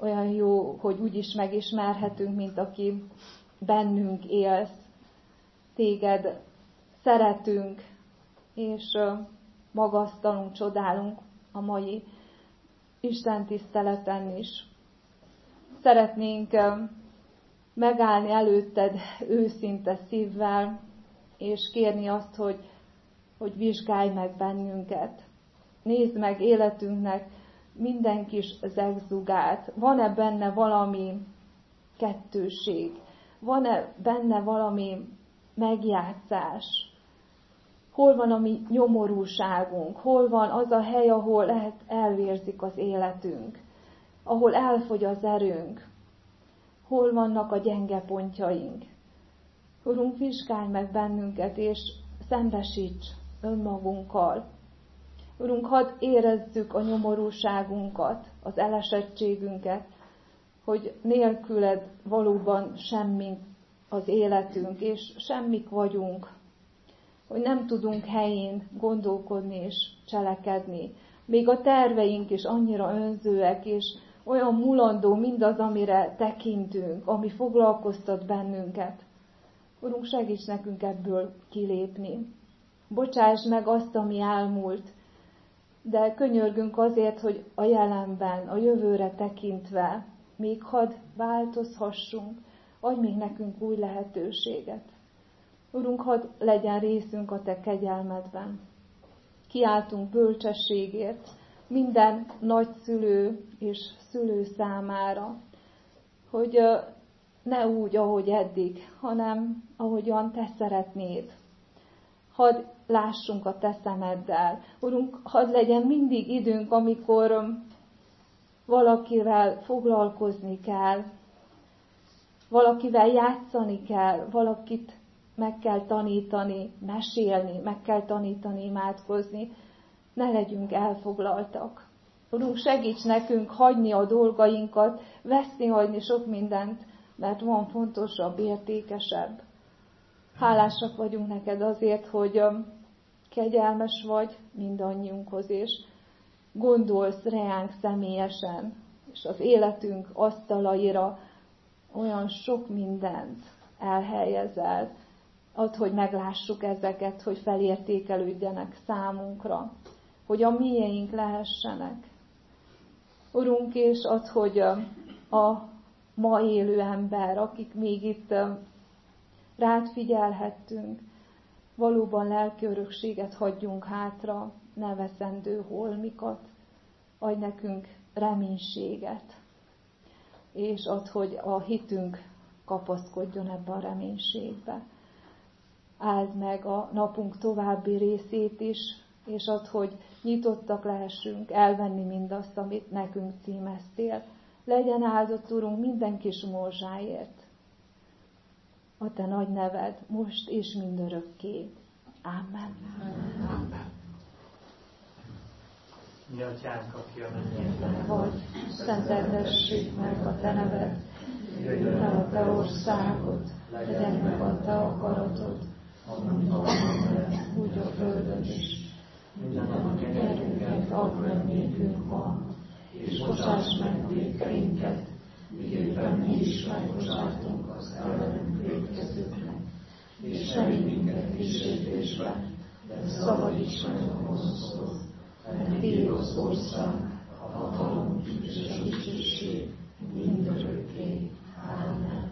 olyan jó, hogy úgy is megismerhetünk, mint aki bennünk élsz. Téged szeretünk, és magasztalunk, csodálunk a mai Isten tiszteleten is. Szeretnénk megállni előtted őszinte szívvel, és kérni azt, hogy vizsgálj meg bennünket. Nézd meg életünknek minden kis zegzugát. Van-e benne valami kettőség? Van-e benne valami megjátszás? Hol van a mi nyomorúságunk? Hol van az a hely, ahol elvérzik az életünk? Ahol elfogy az erőnk? Hol vannak a gyenge pontjaink? Urunk, vizsgálj meg bennünket, és szembesíts önmagunkkal. Urunk, hadd érezzük a nyomorúságunkat, az elesettségünket, hogy nélküled valóban semmi az életünk, és semmik vagyunk, hogy nem tudunk helyén gondolkodni és cselekedni. Még a terveink is annyira önzőek, és olyan mulandó mindaz, amire tekintünk, ami foglalkoztat bennünket. Urunk, segíts nekünk ebből kilépni. Bocsáss meg azt, ami elmúlt, de könyörgünk azért, hogy a jelenben, a jövőre tekintve még hadd változhassunk, adj még nekünk új lehetőséget. Urunk, hadd legyen részünk a te kegyelmedben. Kiáltunk bölcsességért minden nagyszülő és szülő számára, hogy ne úgy, ahogy eddig, hanem ahogyan te szeretnéd. Hadd lássunk a te szemeddel. Urunk, hadd legyen mindig időnk, amikor valakivel foglalkozni kell, valakivel játszani kell, valakit meg kell tanítani, mesélni, meg kell tanítani, imádkozni. Ne legyünk elfoglaltak. Urunk, segíts nekünk hagyni a dolgainkat, veszni, hagyni sok mindent, mert van fontosabb, értékesebb. Hálásak vagyunk neked azért, hogy kegyelmes vagy mindannyiunkhoz, és gondolsz reánk személyesen, és az életünk asztalaira olyan sok mindent elhelyezel. Add, hogy meglássuk ezeket, hogy felértékelődjenek számunkra, hogy a miénk lehessenek. Urunk, és add, hogy a ma élő ember, akik még itt rád figyelhettünk, valóban lelki örökséget hagyjunk hátra, ne veszendő holmikat, adj nekünk reménységet, és add, hogy a hitünk kapaszkodjon ebbe a reménységbe. Áld meg a napunk további részét is, és add, hogy nyitottak lehessünk elvenni mindazt, amit nekünk címeztél. Legyen áldott, Urunk, minden kis morzsáért. A te nagy neved most és mindörökké. Amen. Amen. Mi atyánk, aki a mennyekben vagy, szenteltessék meg a te neved, jöjjön el a te országod, legyen meg a te akaratod, amint a mennyben, úgy a földön is. Minden a kenyerünket add meg nékünk ma, és bocsáss meg vétkeinket, miképpen mi is megbocsátunk az ellenünk vétkezőknek. És ne vigy minket kísértésbe, de szabadíts meg a gonosztól, mert tiéd az ország, a hatalom és a dicsőség mindörökké. Amen.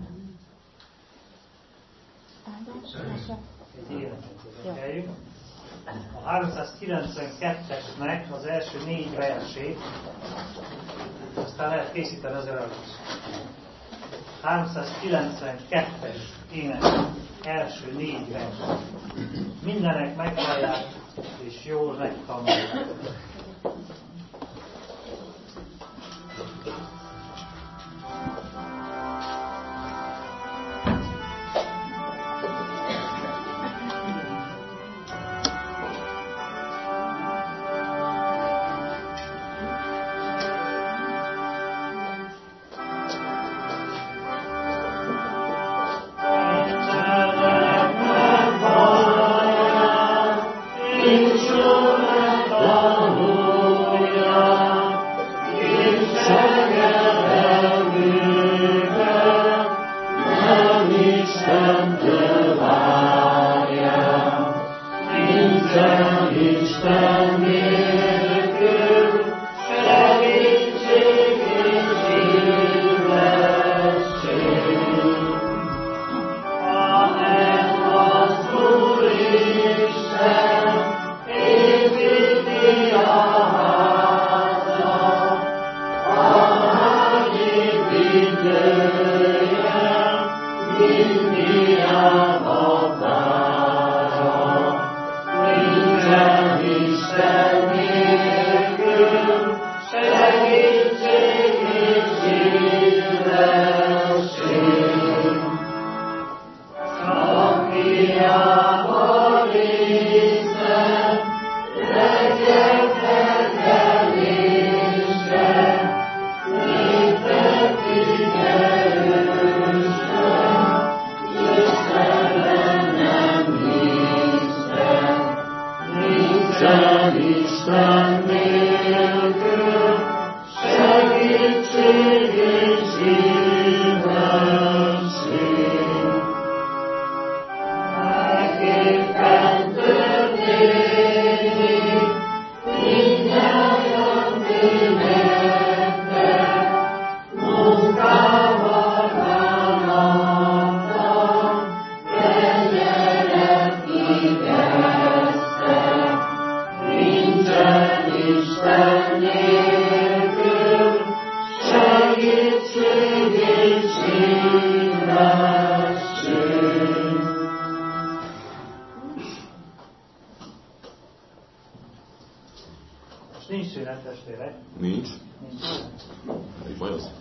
Egy életet énekeljük. A 392-esnek az első 4 versét, aztán lehet készíteni az előtt. 392-es ének első 4 vers. Mindenek meghallják és jól megtanulják. It's Nincs szünet, testvérek? Nincs. Elég baj az.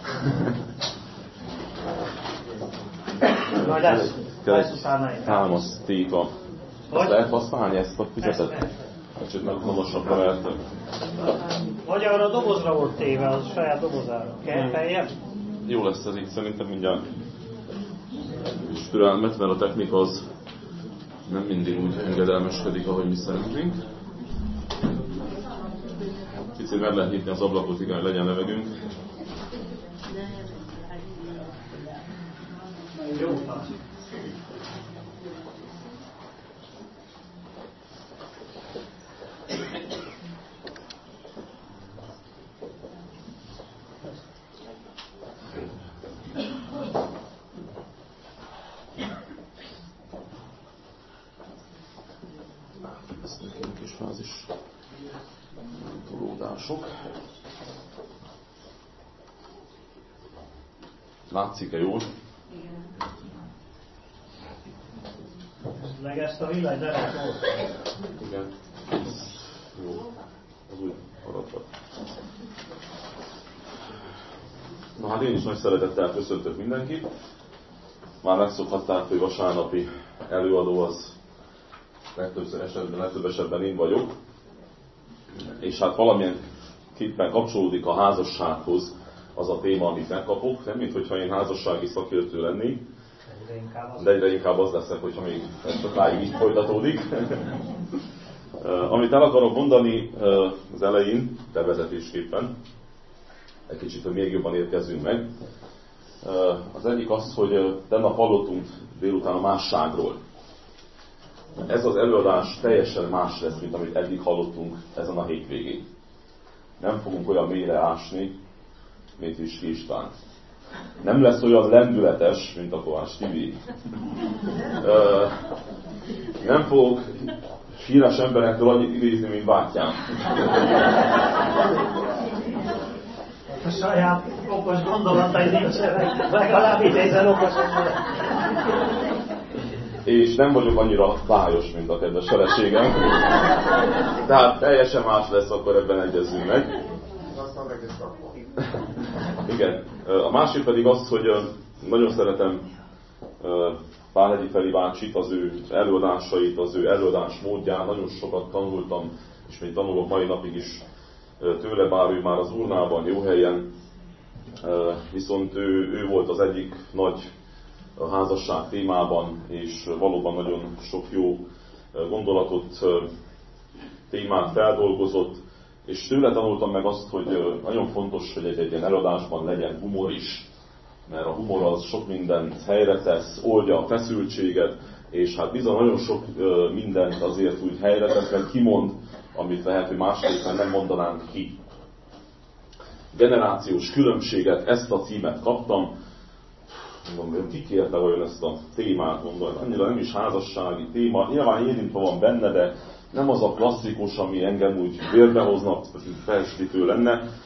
Majd lesz utána egy. Támasztéka. Azt lehet használni, ezt a füzetet? Kicsit meghonosabbra vertem. Vagy arra a dobozra volt téve, az a saját dobozára. Kell feljebb? Jó lesz ez így, szerintem mindjárt. És türelmet, mert a technika az nem mindig úgy engedelmeskedik, ahogy mi szeretnénk. Kicsit meg lehet nyitni az ablakot, igen, hogy legyen levegőnk. Jó. Lesznek ilyen kis fázis tolódások. Látszik-e jól? Meg ezt a villanyzeret volt. Igen. Jó. Az úgy maradhat. Na hát én is nagy szeretettel köszöntök mindenkit. Már megszokhatták, hogy vasárnapi előadó az legtöbb esetben én vagyok. És hát valamilyen képpen kapcsolódik a házassághoz az a téma, amit megkapok. Nem, mintha én házassági szakértő lennék, de egyre inkább az leszek, hogyha még ez sokáig így folytatódik. Amit el akarok mondani az elején, bevezetésképpen, egy kicsit, hogy még jobban érkezzünk meg. Az egyik az, hogy tegnap hallottunk délután a másságról. Ez az előadás teljesen más lesz, mint amit eddig hallottunk ezen a hétvégén. Nem fogunk olyan mélyre ásni, mint Viski István. Nem lesz olyan lendületes, mint a Kovács Tibi. Nem fogok híres emberektől annyit idézni, mint bátyám. A saját okos gondolatai nincsenek, legalább idézel okosabb. És nem vagyok annyira bájos, mint a kedves feleségem. Tehát teljesen más lesz, akkor ebben egyezünk meg. Igen. A másik pedig az, hogy nagyon szeretem Pálhegyi Feri bácsit, az ő előadásait, az ő előadás módján. Nagyon sokat tanultam, és még tanulok mai napig is tőle, bár ő már az urnában, jó helyen. Viszont ő volt az egyik nagy házasság témában, és valóban nagyon sok jó gondolatot, témát feldolgozott, és tőle tanultam meg azt, hogy nagyon fontos, hogy egy ilyen előadásban legyen humor is, mert a humor az sok mindent helyre tesz, oldja a feszültséget, és hát bizony nagyon sok mindent azért úgy helyre tesz, mert kimond, amit lehet, hogy másképpen nem mondanánk ki. Generációs különbséget, ezt a címet kaptam. Mondom, ki kérte vajon ezt a témát, mondom, annyira nem is házassági téma, nyilván érintve van benne, de nem az a klasszikus, ami engem úgy vérbehozna, felsítő lenne.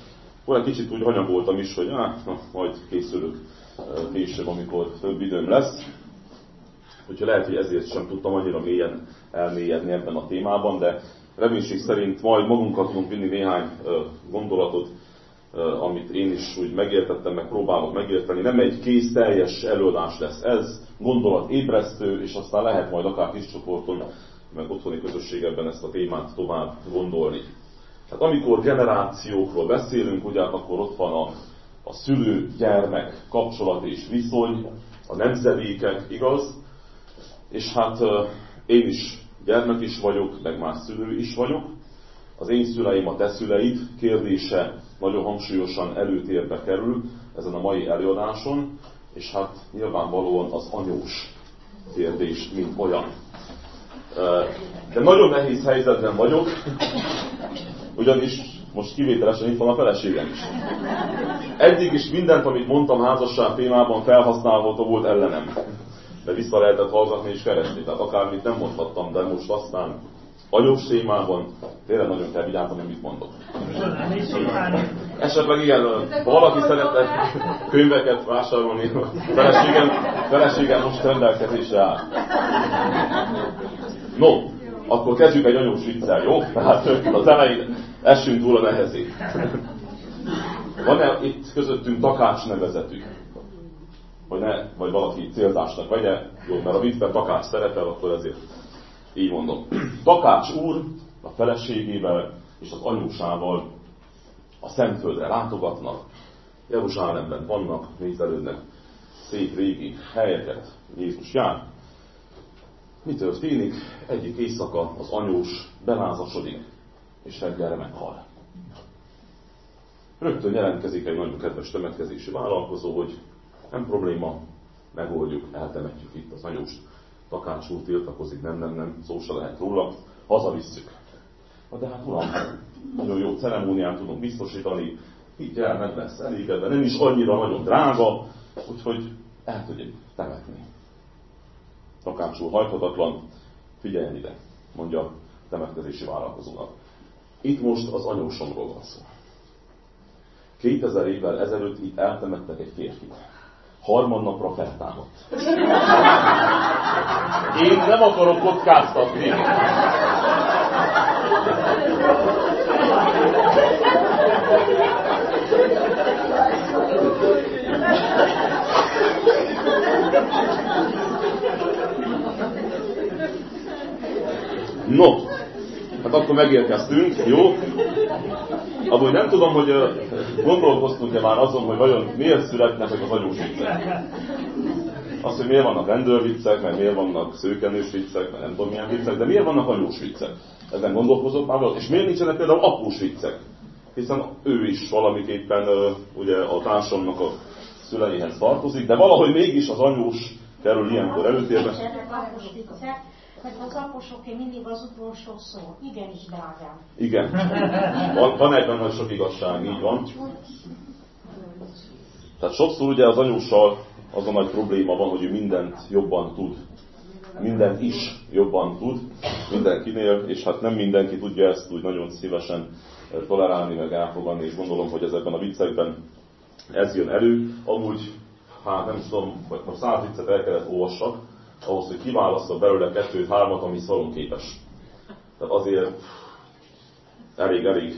Olyan kicsit úgy hanyagoltam is, hogy majd készülök később, amikor több időm lesz. Úgyhogy lehet, hogy ezért sem tudtam annyira mélyen elmélyedni ebben a témában, de reménység szerint majd magunkat tudunk vinni néhány gondolatot, amit én is úgy megértettem, meg próbálok megérteni. Nem egy kész teljes előadás lesz ez, gondolatébresztő, és aztán lehet majd akár kis csoporton, meg otthoni közösségben ezt a témát tovább gondolni. Tehát amikor generációkról beszélünk, ugye akkor ott van a szülő-gyermek kapcsolat és viszony, a nemzedékek, igaz? És hát én is gyermek is vagyok, meg más szülő is vagyok. Az én szüleim, a te szüleid kérdése nagyon hangsúlyosan előtérbe kerül ezen a mai előadáson, és hát nyilvánvalóan az anyós kérdés, mint olyan. De nagyon nehéz helyzetben vagyok, ugyanis most kivételesen itt van a feleségem is. Eddig is mindent, amit mondtam házasság témában felhasználható volt ellenem. De vissza lehetett hallgatni és keresni, tehát akármit nem mondhattam, de most aztán anyós témában tényleg nagyon kell vigyázni, amit mondok. Esetleg igen, valaki szeretne könyveket vásárolni, feleségem most rendelkezésre áll. No, akkor kezdjük egy anyós viccel, jó? Tehát az elején essünk túl a nehezét. Van-e itt közöttünk Takács nevezetű? Vagy valaki célzásnak vegye, jó, mert a viccben Takács szerepel, akkor ezért így mondom. Takács úr a feleségével és az anyósával a Szentföldre látogatnak, Jeruzsálemben vannak, nézelődnek szép régi helyeket, Jézus jár. Mi történik? Egyik éjszaka az anyós belázasodik, és reggelre meghal. Rögtön jelentkezik egy nagyon kedves temetkezési vállalkozó, hogy nem probléma, megoldjuk, eltemetjük itt az anyóst. Takács úr tiltakozik, nem, szó se lehet róla, hazavisszük. De hát uram, nagyon jó ceremóniát tudunk biztosítani, így el meg lesz elégedve, nem is annyira nagyon drága, úgyhogy el tudjuk temetni. Takács úr hajthatatlan, figyeljen ide, mondja a temetkezési vállalkozónak. Itt most az anyósomról van szó. 2000 évvel ezelőtt itt eltemettek egy férfit. Harmadnapra feltámadt. Én nem akarok kockáztatni. No, hát akkor megérkeztünk, jó? Abban nem tudom, hogy gondolkoztunk-e már azon, hogy vajon miért születnek az anyós viccek. Azt, hogy miért vannak rendőrviccek, meg miért vannak szőkenős viccek, meg nem tudom milyen viccek, de miért vannak anyós viccek? Ezen gondolkozott már valaki. És miért nincsenek például após viccek? Hiszen ő is valamiképpen ugye a társamnak a szüleihez tartozik, de valahogy mégis az anyós kerül ilyenkor előtérbe. Mert az aposoké mindig az utolsó szó. Igenis, drágám. Igen. Van ebben nagy sok igazság, így van. Tehát sokszor ugye az anyóssal az a nagy probléma van, hogy ő mindent jobban tud. Mindent is jobban tud mindenkinél, és hát nem mindenki tudja ezt úgy nagyon szívesen tolerálni, meg elfogadni, és gondolom, hogy ez ebben a viccekben ez jön elő. Amúgy, hát nem tudom, hogy 100 viccet el kellett olvassak, ahhoz, hogy kiválasszak belőle 2-3-at, ami szalonképes. Tehát azért elég.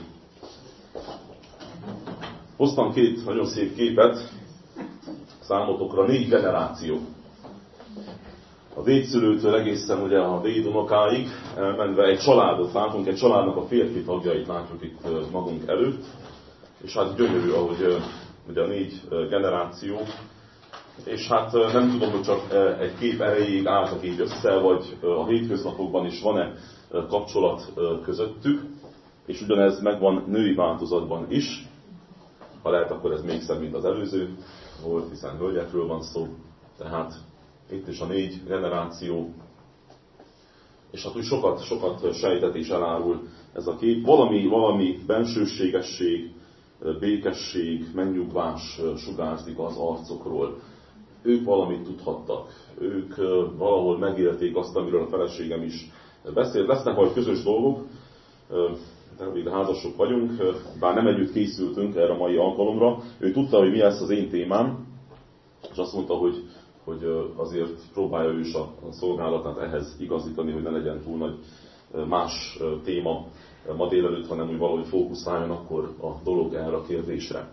Hoztam 2 nagyon szép képet számotokra, 4 generáció. A védszülőtől egészen ugye a védunokáig elmenve egy családot látunk, egy családnak a férfi tagjait látjuk itt magunk előtt. És hát gyönyörű, ahogy ugye a 4 generáció. És hát nem tudom, hogy csak egy kép erejéig álltak így össze, vagy a hétköznapokban is van-e kapcsolat közöttük, és ugyanez megvan női változatban is. Ha lehet, akkor ez még szebb, mint az előző volt, hiszen hölgyekről van szó. Tehát itt is a 4 generáció. És hát úgy sokat sejtet és elárul ez a kép. Valami bensőségesség, békesség, megnyugvás sugárzik az arcokról. Ők valamit tudhattak, ők valahol megélték azt, amiről a feleségem is beszélt. Lesznek majd közös dolgok, elég házasok vagyunk, bár nem együtt készültünk erre a mai alkalomra. Ő tudta, hogy mi lesz az én témám, és azt mondta, hogy azért próbálja ő is a szolgálatát ehhez igazítani, hogy ne legyen túl nagy más téma ma délelőtt, hanem úgy valahogy fókuszáljon akkor a dolog erre a kérdésre.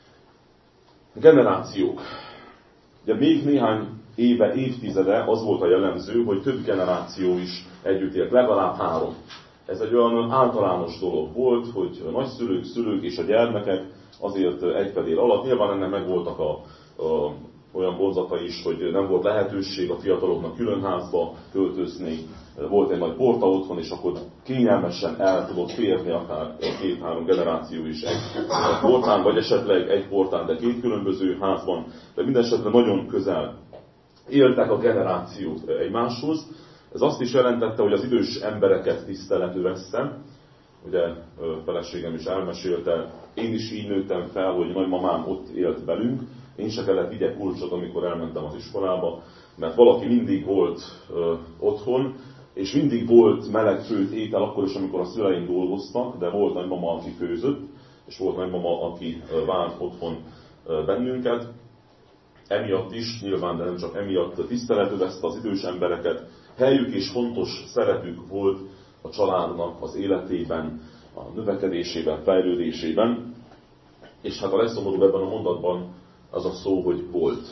Generációk. Ugye még néhány éve, évtizede az volt a jellemző, hogy több generáció is együtt élt, legalább 3. Ez egy olyan általános dolog volt, hogy a nagyszülők, szülők és a gyermekek azért egy fedél alatt. Nyilván ennek megvoltak olyan vonzata is, hogy nem volt lehetőség a fiataloknak külön házba költözni. Volt egy nagy porta otthon, és akkor kényelmesen el tudott férni akár 2-3 generáció is egy portán, vagy esetleg egy portán, de 2 különböző házban. De minden esetre nagyon közel éltek a generációk egymáshoz. Ez azt is jelentette, hogy az idős embereket tisztelet övezte. Ugye feleségem is elmesélte, én is így nőttem fel, hogy nagymamám ott élt velünk. Én se kellett vigyek kulcsot, amikor elmentem az iskolába, mert valaki mindig volt otthon, és mindig volt meleg főtt étel akkor is, amikor a szüleim dolgoztak, de volt nagymama, aki főzött, és volt nagymama, aki várt otthon bennünket. Emiatt is, nyilván, de nem csak emiatt tisztelet övezte az idős embereket. Helyük és fontos szerepük volt a családnak az életében, a növekedésében, fejlődésében. És hát a legszomorúbb ebben a mondatban az a szó, hogy volt.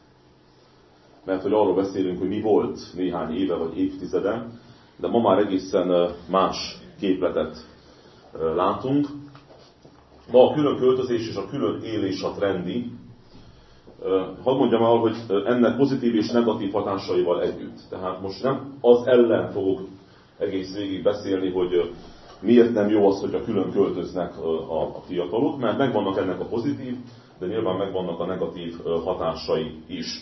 Mert hogy arról beszélünk, hogy mi volt néhány éve vagy évtizede, de ma már egészen más képletet látunk. Ma a külön költözés és a külön élés a trendi. Hadd mondjam el, hogy ennek pozitív és negatív hatásaival együtt. Tehát most nem az ellen fogok egész végig beszélni, hogy miért nem jó az, hogyha külön költöznek a fiatalok, mert megvannak ennek a pozitív, de nyilván megvannak a negatív hatásai is.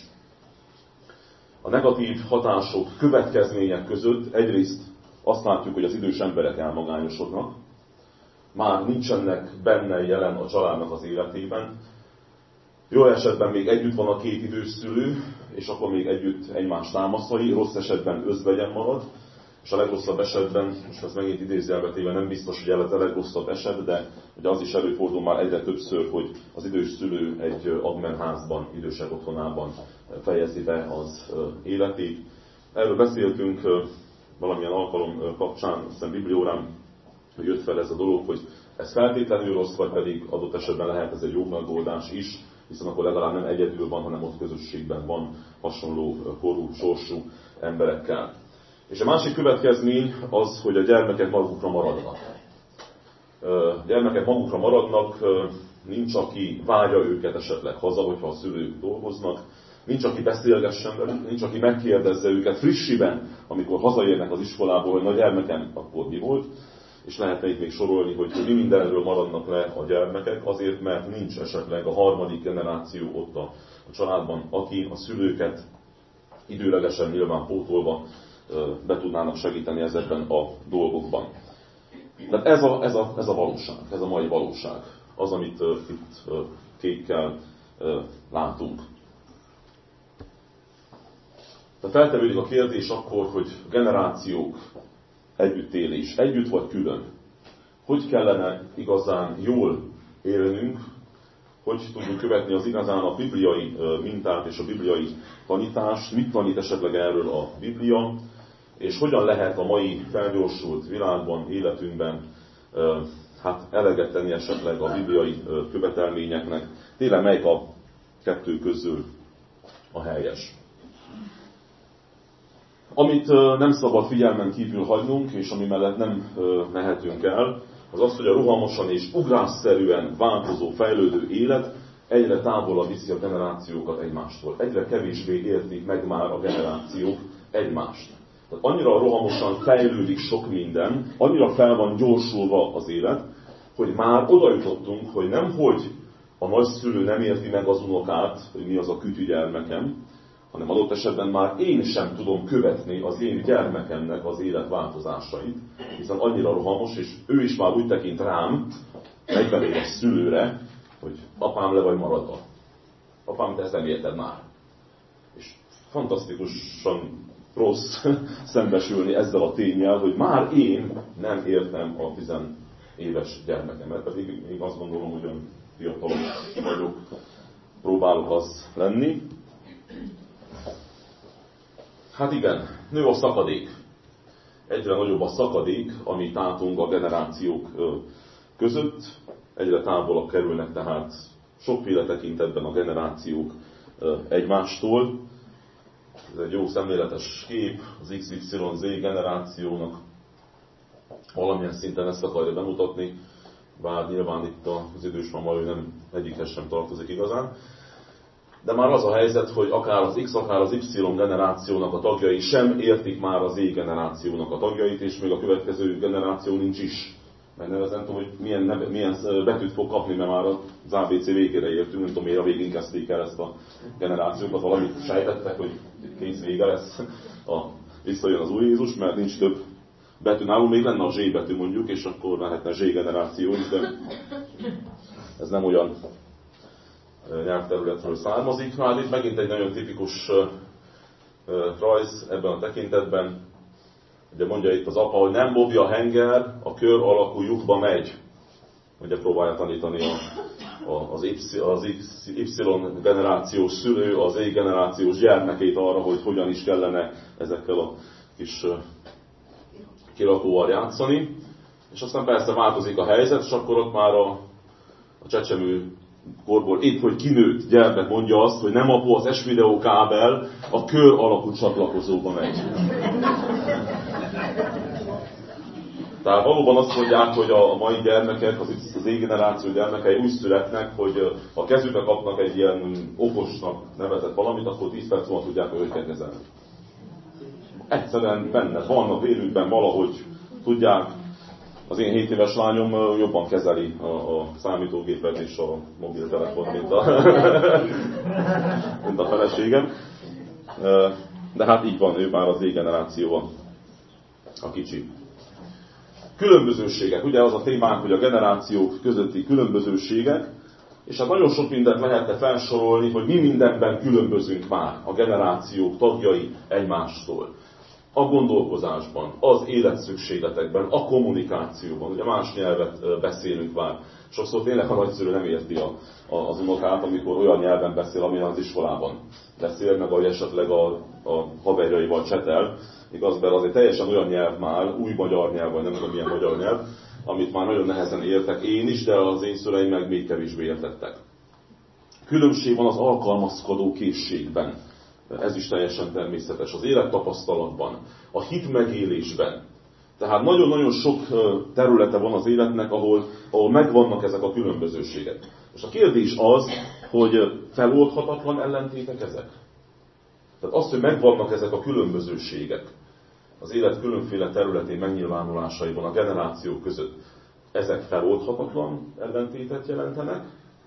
A negatív hatások, következmények között egyrészt azt látjuk, hogy az idős emberek elmagányosodnak, már nincsenek benne jelen a családnak az életében. Jó esetben még együtt van a 2 idős szülő, és akkor még együtt egymást támaszai, rossz esetben özvegyen marad, és a legrosszabb esetben, most ez megint idézőjelbe téve nem biztos, hogy ez a legrosszabb eset, de ugye az is előfordul már egyre többször, hogy az idős szülő egy admenházban, idősek otthonában fejezi be az életét. Erről beszéltünk valamilyen alkalom kapcsán, aztán bibliórán, hogy jött fel ez a dolog, hogy ez feltétlenül rossz, vagy pedig adott esetben lehet ez egy jó megoldás is, hiszen akkor legalább nem egyedül van, hanem ott közösségben van hasonló korú, sorsú emberekkel. És a másik következmény az, hogy a gyermekek magukra maradnak. A gyermekek magukra maradnak, nincs, aki várja őket esetleg haza, hogyha a szülők dolgoznak, nincs, aki beszélgessen velük, nincs, aki megkérdezze őket frissiben, amikor hazaérnek az iskolából, hogy na gyermekem, akkor mi volt, és lehetne itt még sorolni, hogy mi mindenről maradnak le a gyermekek, azért, mert nincs esetleg a 3. generáció ott a családban, aki a szülőket időlegesen nyilván pótolva be tudnának segíteni ezekben a dolgokban. Tehát ez a valóság, ez a mai valóság, az, amit itt kékkel látunk. Tehát feltevődik a kérdés akkor, hogy generációk együttélés, együtt vagy külön. Hogy kellene igazán jól élnünk, hogy tudjuk követni az igazán a bibliai mintát és a bibliai tanítást, mit tanít esetleg erről a Biblia, és hogyan lehet a mai felgyorsult világban, életünkben eleget tenni esetleg a bibliai követelményeknek. Tényleg melyik a 2 közül a helyes. Amit nem szabad figyelmen kívül hagynunk, és ami mellett nem mehetünk el, az az, hogy a rohamosan és ugrásszerűen változó, fejlődő élet egyre távolabb viszi a generációkat egymástól. Egyre kevésbé értik meg már a generációk egymást. Tehát annyira rohamosan fejlődik sok minden, annyira fel van gyorsulva az élet, hogy már oda jutottunk, hogy nemhogy a nagyszülő nem érti meg az unokát, hogy mi az a kütyű gyermekem, hanem adott esetben már én sem tudom követni az én gyermekemnek az életváltozásait, hiszen annyira rohamos, és ő is már úgy tekint rám, 40 éves szülőre, hogy apám le vagy maradva. Apám, te ezt nem érted már. És fantasztikusan rossz szembesülni ezzel a ténnyel, hogy már én nem értem a éves gyermekem. Mert pedig én azt gondolom, hogy olyan fiatalok vagyok, próbálok az lenni. Hát igen, nő a szakadék. Egyre nagyobb a szakadék, amit látunk a generációk között. Egyre távolabb kerülnek tehát sokféle tekintetben a generációk egymástól. Ez egy jó szemléletes kép, az XYZ generációnak valamilyen szinten ezt akarja bemutatni, bár nyilván itt az idős mama, ő nem egyikhez sem tartozik igazán. De már az a helyzet, hogy akár az X, akár az Y generációnak a tagjai sem értik már az Z generációnak a tagjait, és még a következő generáció nincs is. Mert nem tudom, hogy milyen betűt fog kapni, mert már az ABC végére értünk, nem tudom miért a végén kezdték el ezt a generációkat, valamit sejtettek, hogy kész vége lesz, visszajön az új Jézus, mert nincs több betű. Nálunk még lenne a Z betű mondjuk, és akkor lehetne Z generáció is, de ez nem olyan nyelvterületről származik. Hát itt megint egy nagyon tipikus rajz ebben a tekintetben. Ugye mondja itt az apa, hogy nem Bobby a henger, a kör alakú lyukba megy. Ugye próbálja tanítani az Y generációs szülő, az Z generációs gyermekét arra, hogy hogyan is kellene ezekkel a kis kirakóval játszani. És aztán persze változik a helyzet, és akkor ott már a csecsemő korból épp, hogy kinőtt gyermek mondja azt, hogy nem apu, az S-videó kábel a kör alakú csatlakozóba megy. Tehát valóban azt mondják, hogy a mai gyermekek, az Z-generáció gyermekei úgy születnek, hogy ha kezükbe kapnak egy ilyen okosnak nevezett valamit, akkor 10 perc múlva tudják, hogy kell kezelni. Egyszerűen benne vannak vérükben valahogy tudják. Az én 7 éves lányom jobban kezeli a számítógépet és a mobiltelefont, mint a feleségem. De hát így van, ő már az Z-generáció a kicsi. Különbözőségek. Ugye az a témánk, hogy a generációk közötti különbözőségek, és hát nagyon sok mindent lehetne felsorolni, hogy mi mindenben különbözünk már a generációk tagjai egymástól. A gondolkozásban, az életszükségletekben, a kommunikációban. Ugye más nyelvet beszélünk már. Sokszor tényleg a nagyszülő nem érti az unokát, amikor olyan nyelven beszél, amilyen az iskolában beszél, meg vagy esetleg a haverjaival csetel. Igaz, mert azért teljesen olyan nyelv már, új magyar nyelv, vagy nem tudom milyen magyar nyelv, amit már nagyon nehezen értek én is, de az én szüleim meg még kevésbé értettek. Különbség van az alkalmazkodó készségben. Ez is teljesen természetes. Az élettapasztalatban, a hitmegélésben. Tehát nagyon-nagyon sok területe van az életnek, ahol megvannak ezek a különbözőségek. És a kérdés az, hogy feloldhatatlan ellentétek ezek? Tehát az, hogy megvannak ezek a különbözőségek az élet különféle területén megnyilvánulásaiban a generációk között, ezek feloldhatatlan ellentétet jelentenek?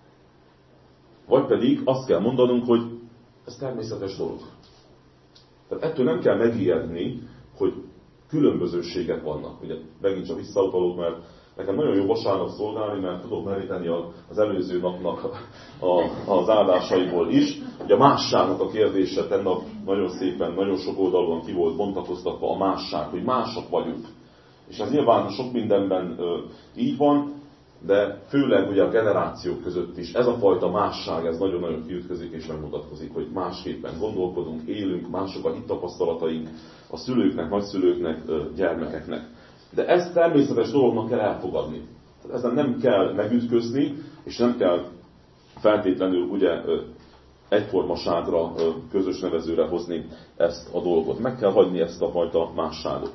Vagy pedig azt kell mondanunk, hogy ez természetes dolog. Tehát ettől nem kell megijedni, hogy különbözőségek vannak. Ugye megint csak visszautalok, mert nekem nagyon jó vasárnap szolgálni, mert tudok meríteni az előző napnak az áldásaiból is. Ugye a másságnak a kérdése tegnap nagyon szépen, nagyon sok oldalon ki volt bontakoztatva a másság, hogy mások vagyunk. És ez nyilván sok mindenben így van, de főleg ugye a generációk között is ez a fajta másság, ez nagyon-nagyon kiütközik és megmutatkozik, hogy másképpen gondolkodunk, élünk, mások a hittapasztalataink a szülőknek, nagyszülőknek, gyermekeknek. De ezt természetes dolognak kell elfogadni. Ezen nem kell megütközni, és nem kell feltétlenül ugye egyformaságra, közös nevezőre hozni ezt a dolgot. Meg kell hagyni ezt a fajta másságot.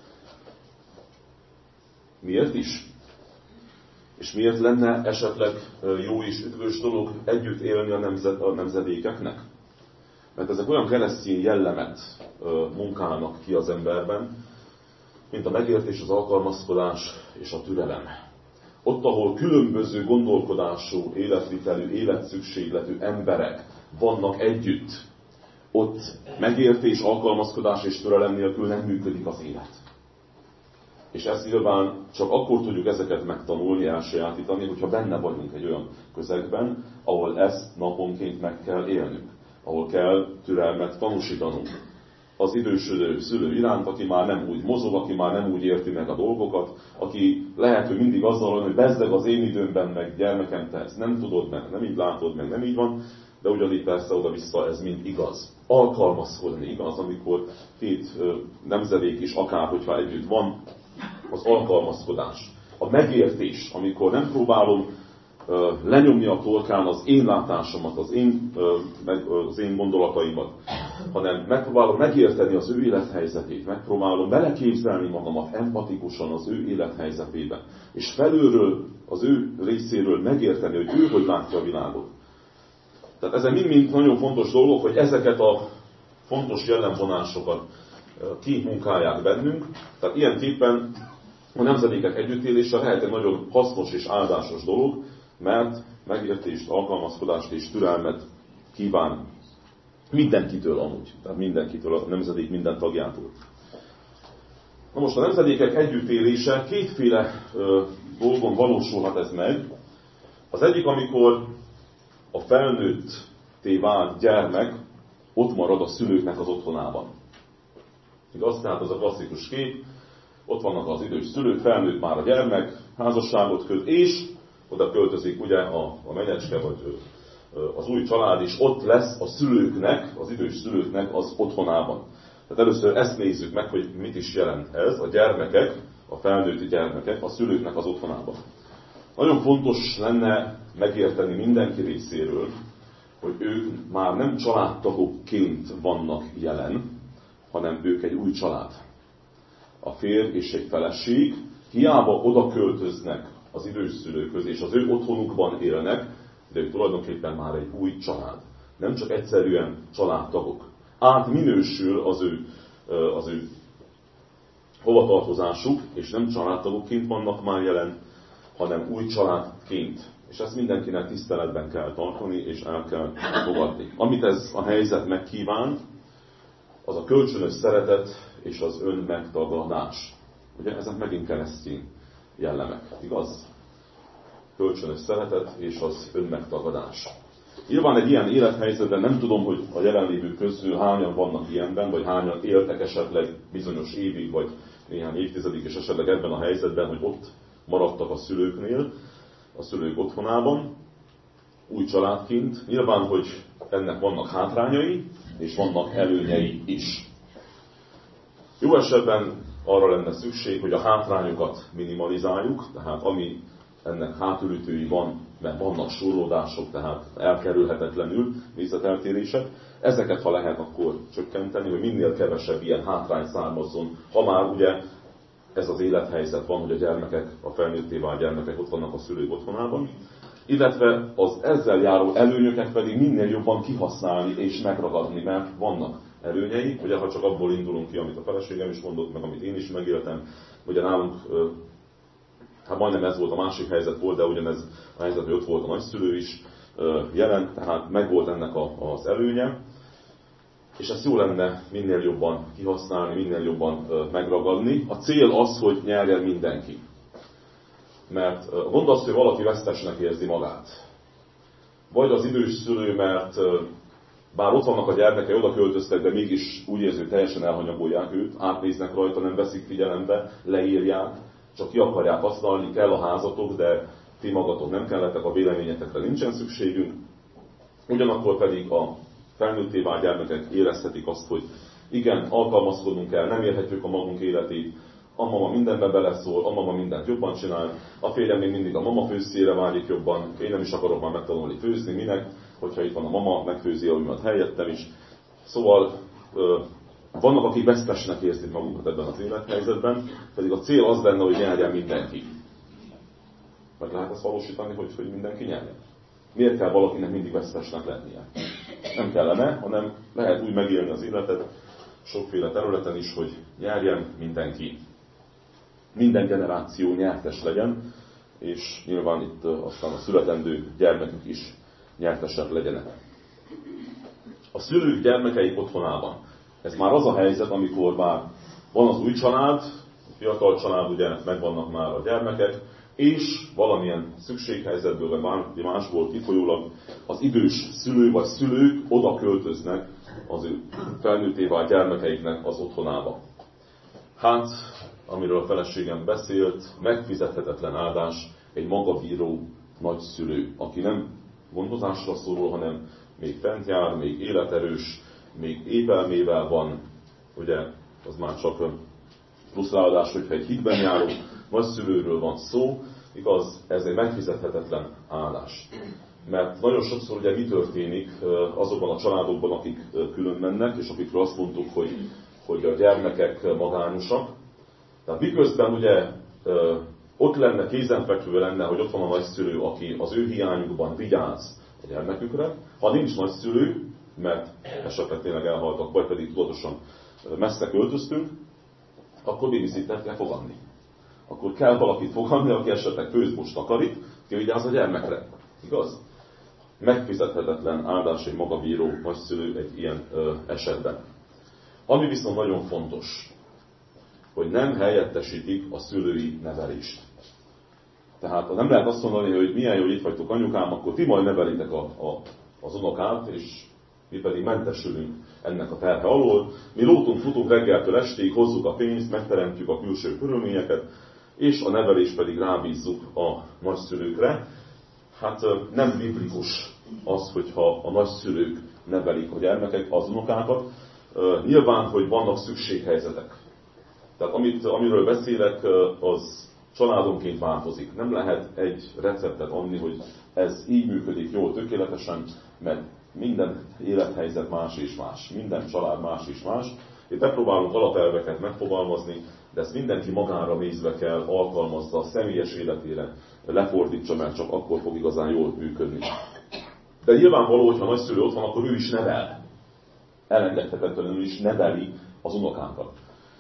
Miért is? És miért lenne esetleg jó és üdvös dolog együtt élni a nemzedékeknek? Mert ezek olyan keresztény jellemet munkálnak ki az emberben, mint a megértés, az alkalmazkodás és a türelem. Ott, ahol különböző gondolkodású, életvitelű, életszükségletű emberek vannak együtt, ott megértés, alkalmazkodás és türelem nélkül nem működik az élet. És ezt nyilván csak akkor tudjuk ezeket megtanulni, elsajátítani, hogyha benne vagyunk egy olyan közegben, ahol ezt naponként meg kell élnünk, ahol kell türelmet tanúsítanunk. az idősödő szülő iránt, aki már nem úgy mozog, aki már nem úgy érti meg a dolgokat, aki lehet, hogy mindig azzal van, hogy bezzeg az én időmben, meg gyermekem, te ezt nem tudod meg, nem így látod meg, nem így van, de ugyanígy persze oda-vissza ez mind igaz. Alkalmazkodni igaz, amikor két nemzedék is, akár hogyha együtt van, az alkalmazkodás. A megértés, amikor nem próbálom lenyomni a torkán az én látásomat, az én gondolataimat, hanem megpróbálom megérteni az ő élethelyzetét, megpróbálom beleképzelni magamat empatikusan az ő élethelyzetébe, és felülről, az ő részéről megérteni, hogy ő hogy látja a világot. Tehát ezek mind nagyon fontos dolgok, hogy ezeket a fontos jellemvonásokat kimunkálják bennünk. Tehát ilyenképpen a nemzedékek együttélése lehet egy nagyon hasznos és áldásos dolog, mert megértést, alkalmazkodást és türelmet kíván mindenkitől amúgy. Tehát mindenkitől, a nemzedék minden tagjától. Na most a nemzedékek együttélése kétféle dolgon valósulhat ez meg. Az egyik, amikor a felnőtté vált gyermek ott marad a szülőknek az otthonában. Igaz? Tehát az a klasszikus kép, ott vannak az idős szülők, felnőtt már a gyermek, házasságot köt, és oda költözik ugye a menyecske, vagy az új család is, ott lesz a szülőknek, az idős szülőknek az otthonában. Tehát először ezt nézzük meg, hogy mit is jelent ez, a gyermekek, a felnőtt gyermekek a szülőknek az otthonában. Nagyon fontos lenne megérteni mindenki részéről, hogy ők már nem családtagokként vannak jelen, hanem ők egy új család. A férj és egy feleség hiába oda költöznek az idős szülőkhöz, és az ő otthonukban élnek, de ők tulajdonképpen már egy új család. Nem csak egyszerűen családtagok. Átminősül az ő hovatartozásuk, és nem családtagokként vannak már jelen, hanem új családként. És ezt mindenkinek tiszteletben kell tartani, és el kell fogadni. Amit ez a helyzet megkíván, az a kölcsönös szeretet és az önmegtagadás. Ugye ezek megint keresztény jellemek, igaz? Kölcsönös szeretet és az önmegtagadás. Nyilván egy ilyen élethelyzetben nem tudom, hogy a jelenlévők közül hányan vannak ilyenben, vagy hányan éltek esetleg bizonyos évig, vagy néhány évtizedig, és esetleg ebben a helyzetben, hogy ott maradtak a szülőknél, a szülők otthonában, új családként. Nyilván, hogy ennek vannak hátrányai, és vannak előnyei is. Jó esetben arra lenne szükség, hogy a hátrányokat minimalizáljuk, tehát ami ennek hátulütői van, mert vannak sorlódások, tehát elkerülhetetlenül nézeteltérések. Ezeket, ha lehet, akkor csökkenteni, hogy minél kevesebb ilyen hátrány származzon, ha már ugye ez az élethelyzet van, hogy a gyermekek, a felnőtté vált gyermekek ott vannak a szülők otthonában, illetve az ezzel járó előnyöket pedig minél jobban kihasználni és megragadni, mert vannak előnyei. Ugye, ha csak abból indulunk ki, amit a feleségem is mondott, meg amit én is megéltem, ugye nálunk, hát majdnem ez volt, a másik helyzet volt, de ugyanez a helyzet, hogy ott volt a nagyszülő is jelen, tehát megvolt ennek az előnye. És ezt jó lenne minél jobban kihasználni, minél jobban megragadni. A cél az, hogy nyerjen mindenki. Mert a gond az, hogy valaki vesztesnek érzi magát. Vagy az idős szülő, mert bár ott vannak a gyermekei, oda költöztek, de mégis úgy érzi, hogy teljesen elhanyagolják őt, átnéznek rajta, nem veszik figyelembe, leírják, csak ki akarják használni, kell a házatok, de ti magatok nem kellettek, a véleményetekre nincsen szükségünk. Ugyanakkor pedig a felnőtté vált gyermekek érezhetik azt, hogy igen, alkalmazkodnunk kell, nem élhetjük a magunk életét, a mama mindenben beleszól, a mama mindent jobban csinál, a férjem még mindig a mama főztjére vágyik jobban, én nem is akarok már megtanulni főzni, minek, hogyha itt van a mama, megfőzi a ügymet helyettem is. Szóval vannak, akik vesztesnek érzik magukat ebben az élethelyzetben, pedig a cél az lenne, hogy nyerjen mindenki. Meg lehet ezt valósítani, hogy mindenki nyerjen? Miért kell valakinek mindig vesztesnek lennie? Nem kellene, hanem lehet úgy megélni az életet sokféle területen is, hogy nyerjen mindenki. Minden generáció nyertes legyen, és nyilván itt aztán a születendő gyermekük is nyertesek legyenek. A szülők gyermekeik otthonában. Ez már az a helyzet, amikor már van az új család, a fiatal család, ugye megvannak már a gyermekek, és valamilyen szükséghelyzetből, vagy másból kifolyólag az idős szülő vagy szülők oda költöznek az ő felnőtté vált gyermekeiknek az otthonába. Hát, amiről a feleségem beszélt, megfizethetetlen áldás egy magabíró nagyszülő, aki nem gondozásra szorul, hanem még fent jár, még életerős, még épelmével van, ugye, az már csak plusz ráadás, hogyha egy hitben járó nagyszülőről van szó, igaz, ez egy megfizethetetlen áldás. Mert nagyon sokszor ugye mi történik azokban a családokban, akik külön mennek, és akikről azt mondtuk, hogy a gyermekek magányosak. Tehát miközben ugye ott lenne, kézenfekvő lenne, hogy ott van a nagyszülő, aki az ő hiányukban vigyáz a gyermekükre. Ha nincs nagyszülő, mert esetleg tényleg elhaltak, vagy pedig tudatosan messze költöztünk, akkor babysittert kell fogadni. Akkor kell valakit fogadni, aki esetleg főz, most takarít, aki vigyáz a gyermekre. Igaz? Megfizethetetlen áldás egy magabíró nagyszülő egy ilyen esetben. Ami viszont nagyon fontos, hogy nem helyettesítik a szülői nevelést. Tehát nem lehet azt mondani, hogy milyen jó, itt vagytok anyukám, akkor ti majd nevelitek az unokát, és mi pedig mentesülünk ennek a terhe alól. Mi lótunk, futunk reggeltől estig, hozzuk a pénzt, megteremtjük a külső körülményeket, és a nevelést pedig rábízzuk a nagyszülőkre. Hát nem biblikus az, hogyha a nagyszülők nevelik a gyermekek, az unokákat. Nyilván, hogy vannak szükséghelyzetek. Tehát amiről beszélek, az családonként változik. Nem lehet egy receptet adni, hogy ez így működik jól, tökéletesen, mert minden élethelyzet más és más. Minden család más és más. Itt megpróbálunk alapelveket megfogalmazni, de ezt mindenki magára nézve kell alkalmazza, a személyes életére lefordítsa, mert csak akkor fog igazán jól működni. De nyilvánvaló, hogyha a nagyszülő ott van, akkor ő is nevel. Elengedhetetlenül is neveli az unokákat.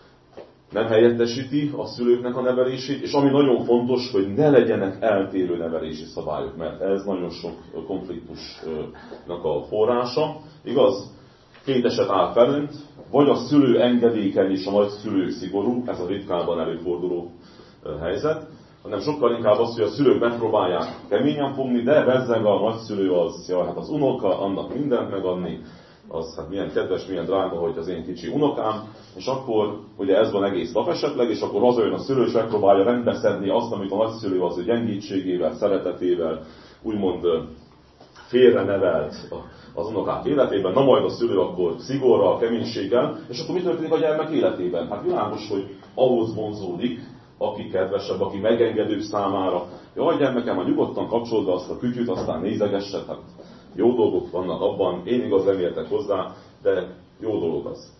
Nem helyettesíti a szülőknek a nevelését, és ami nagyon fontos, hogy ne legyenek eltérő nevelési szabályok, mert ez nagyon sok konfliktusnak a forrása. Igaz? Két eset áll fellent, vagy a szülő engedékeny és a nagyszülő szigorú, ez a ritkában előforduló helyzet, hanem sokkal inkább az, hogy a szülők megpróbálják keményen fogni, de bezzeg a nagyszülő az, ja, hát az unoka, annak mindent megadni, az hát milyen kedves, milyen drága, hogy az én kicsi unokám, és akkor ugye ez van egész nap esetleg, és akkor hazajön a szülő, és megpróbálja rendbeszedni azt, amit a nagyszülő az ő gyengítségével, szeretetével, úgymond félre nevelt az unokák életében, na majd a szülő akkor szigorral, keménységgel, és akkor mi történik a gyermek életében? Hát világos, hogy ahhoz vonzódik, aki kedvesebb, aki megengedőbb számára. Jaj, gyermekem, ha nyugodtan kapcsolod be azt a kütyűt, aztán nézegessed, hát jó dolgok vannak abban, én igaz nem értek hozzá, de jó dolog az.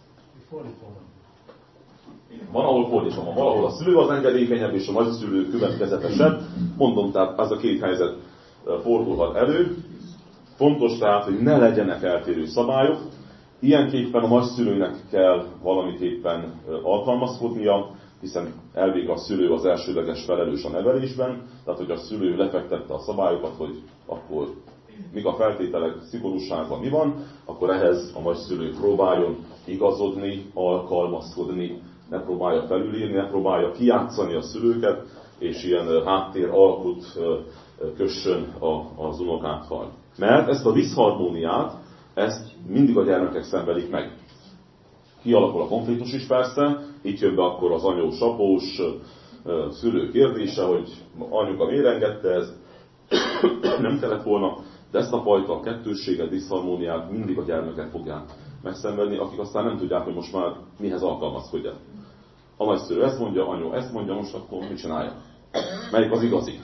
Van, ahol fordítva van, valahol a szülő az engedékenyebb, és a nagyszülő következetesebb. Mondom, tehát ez a két helyzet fordulhat elő. Fontos tehát, hogy ne legyenek eltérő szabályok. Ilyenképpen a nagyszülőnek kell valamiképpen alkalmazkodnia, hiszen elvég a szülő az elsődleges felelős a nevelésben, tehát hogy a szülő lefektette a szabályokat, hogy akkor mik a feltételek, szigorúságban mi van, akkor ehhez a nagyszülő próbáljon igazodni, alkalmazkodni, ne próbálja felülírni, ne próbálja kijátszani a szülőket, és ilyen háttér alkut kössön az unokákkal. Mert ezt a diszharmóniát, ezt mindig a gyermekek szenvedik meg. Kialakul a konfliktus is persze, itt jön be akkor az anyós-após szülő kérdése, hogy anyuka miért engedte ez, nem kellett volna, de ezt a fajta kettősséget, diszharmóniát mindig a gyermekek fogják megszenvedni, akik aztán nem tudják, hogy most már mihez alkalmazkodjak. A nagyszülő ezt mondja, anyu ezt mondja, most akkor mit csinálja? Melyik az igazi?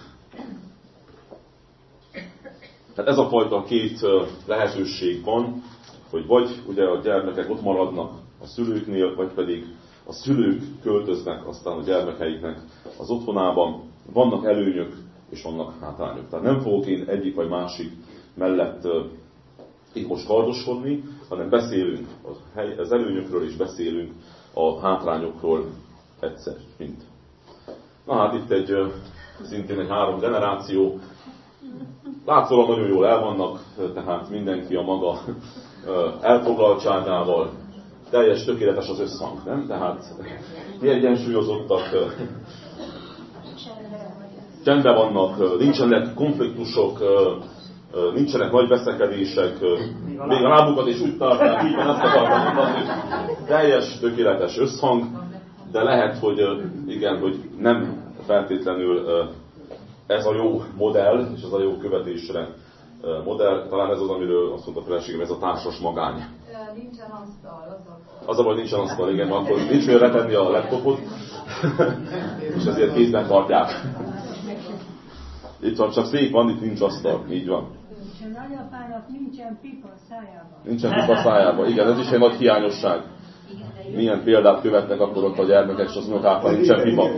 Tehát ez a fajta két lehetőség van, hogy vagy ugye a gyermekek ott maradnak a szülőknél, vagy pedig a szülők költöznek aztán a gyermekeiknek az otthonában. Vannak előnyök, és vannak hátrányok. Tehát nem fogok én egyik vagy másik mellett itt most kardoskodni, hanem beszélünk az előnyökről, és beszélünk a hátrányokról egyszer, mint. Na hát itt szintén egy 3 generáció. Látszólag nagyon jól el vannak, tehát mindenki a maga elfoglaltságával, teljes tökéletes az összhang, nem? Tehát kiegyensúlyozottak, csendben vannak, nincsenek konfliktusok, nincsenek nagy veszekedések, még a lábukat is úgy tartják, így van, ezt akartam mondani, teljes, tökéletes összhang, de lehet, hogy igen, hogy nem feltétlenül ez a jó modell, és ez a jó követésre modell, talán ez az, amiről azt mondta a feleségem, ez a társas magány. Nincsen asztal, az a baj, nincsen asztal, igen, akkor nincs olyan letenni a laptopot, és ezért kézben tartják. Itt van, csak szék van, itt nincs asztal, így van. És a nagyapának nincsen pipa szájában. Nincsen pipa szájában, igen, ez is egy nagy hiányosság. Milyen példát követnek akkor ott a gyermekek, és az unokáknak nincsen pipa.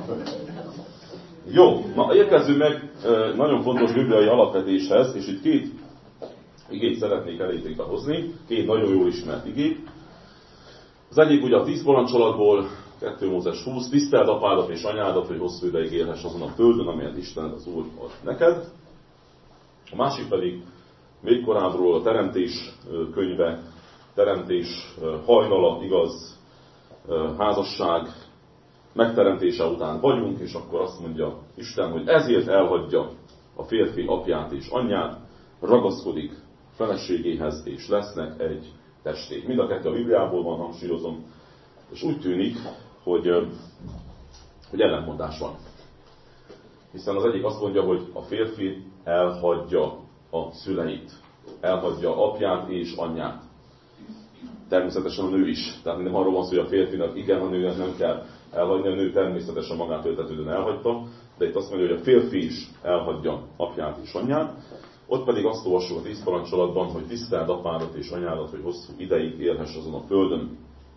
Jó, na érkezzünk meg nagyon fontos bibliai alapvetéshez, és itt két igét szeretnék elétekbe hozni, két nagyon jól ismert igét. Az egyik ugye a 10 parancsolatból, 2 Mózes 20, tiszteld apádat és anyádat, hogy hosszú ideig élhess azon a földön, amelyet Istened az Úr ad neked. A másik pedig még korábbról a teremtés könyve, teremtés hajnala, igaz, házasság, megteremtése után vagyunk, és akkor azt mondja Isten, hogy ezért elhagyja a férfi apját és anyját, ragaszkodik feleségéhez, és lesznek egy testé. Mind a kettő a Bibliából van, hangsúlyozom, és úgy tűnik, hogy ellentmondás van. Hiszen az egyik azt mondja, hogy a férfi elhagyja a szüleit, elhagyja apját és anyját. Természetesen a nő is. Tehát nem arról van szó, hogy a férfinak igen, a nőnek nem kell elhagyni, a nő természetesen magát öltetődően elhagyta, de itt azt mondja, hogy a férfi is elhagyja apját és anyját. Ott pedig azt olvassuk a 10 parancsolatban, hogy tiszteld apádat és anyádat, hogy hosszú ideig élhess azon a földön.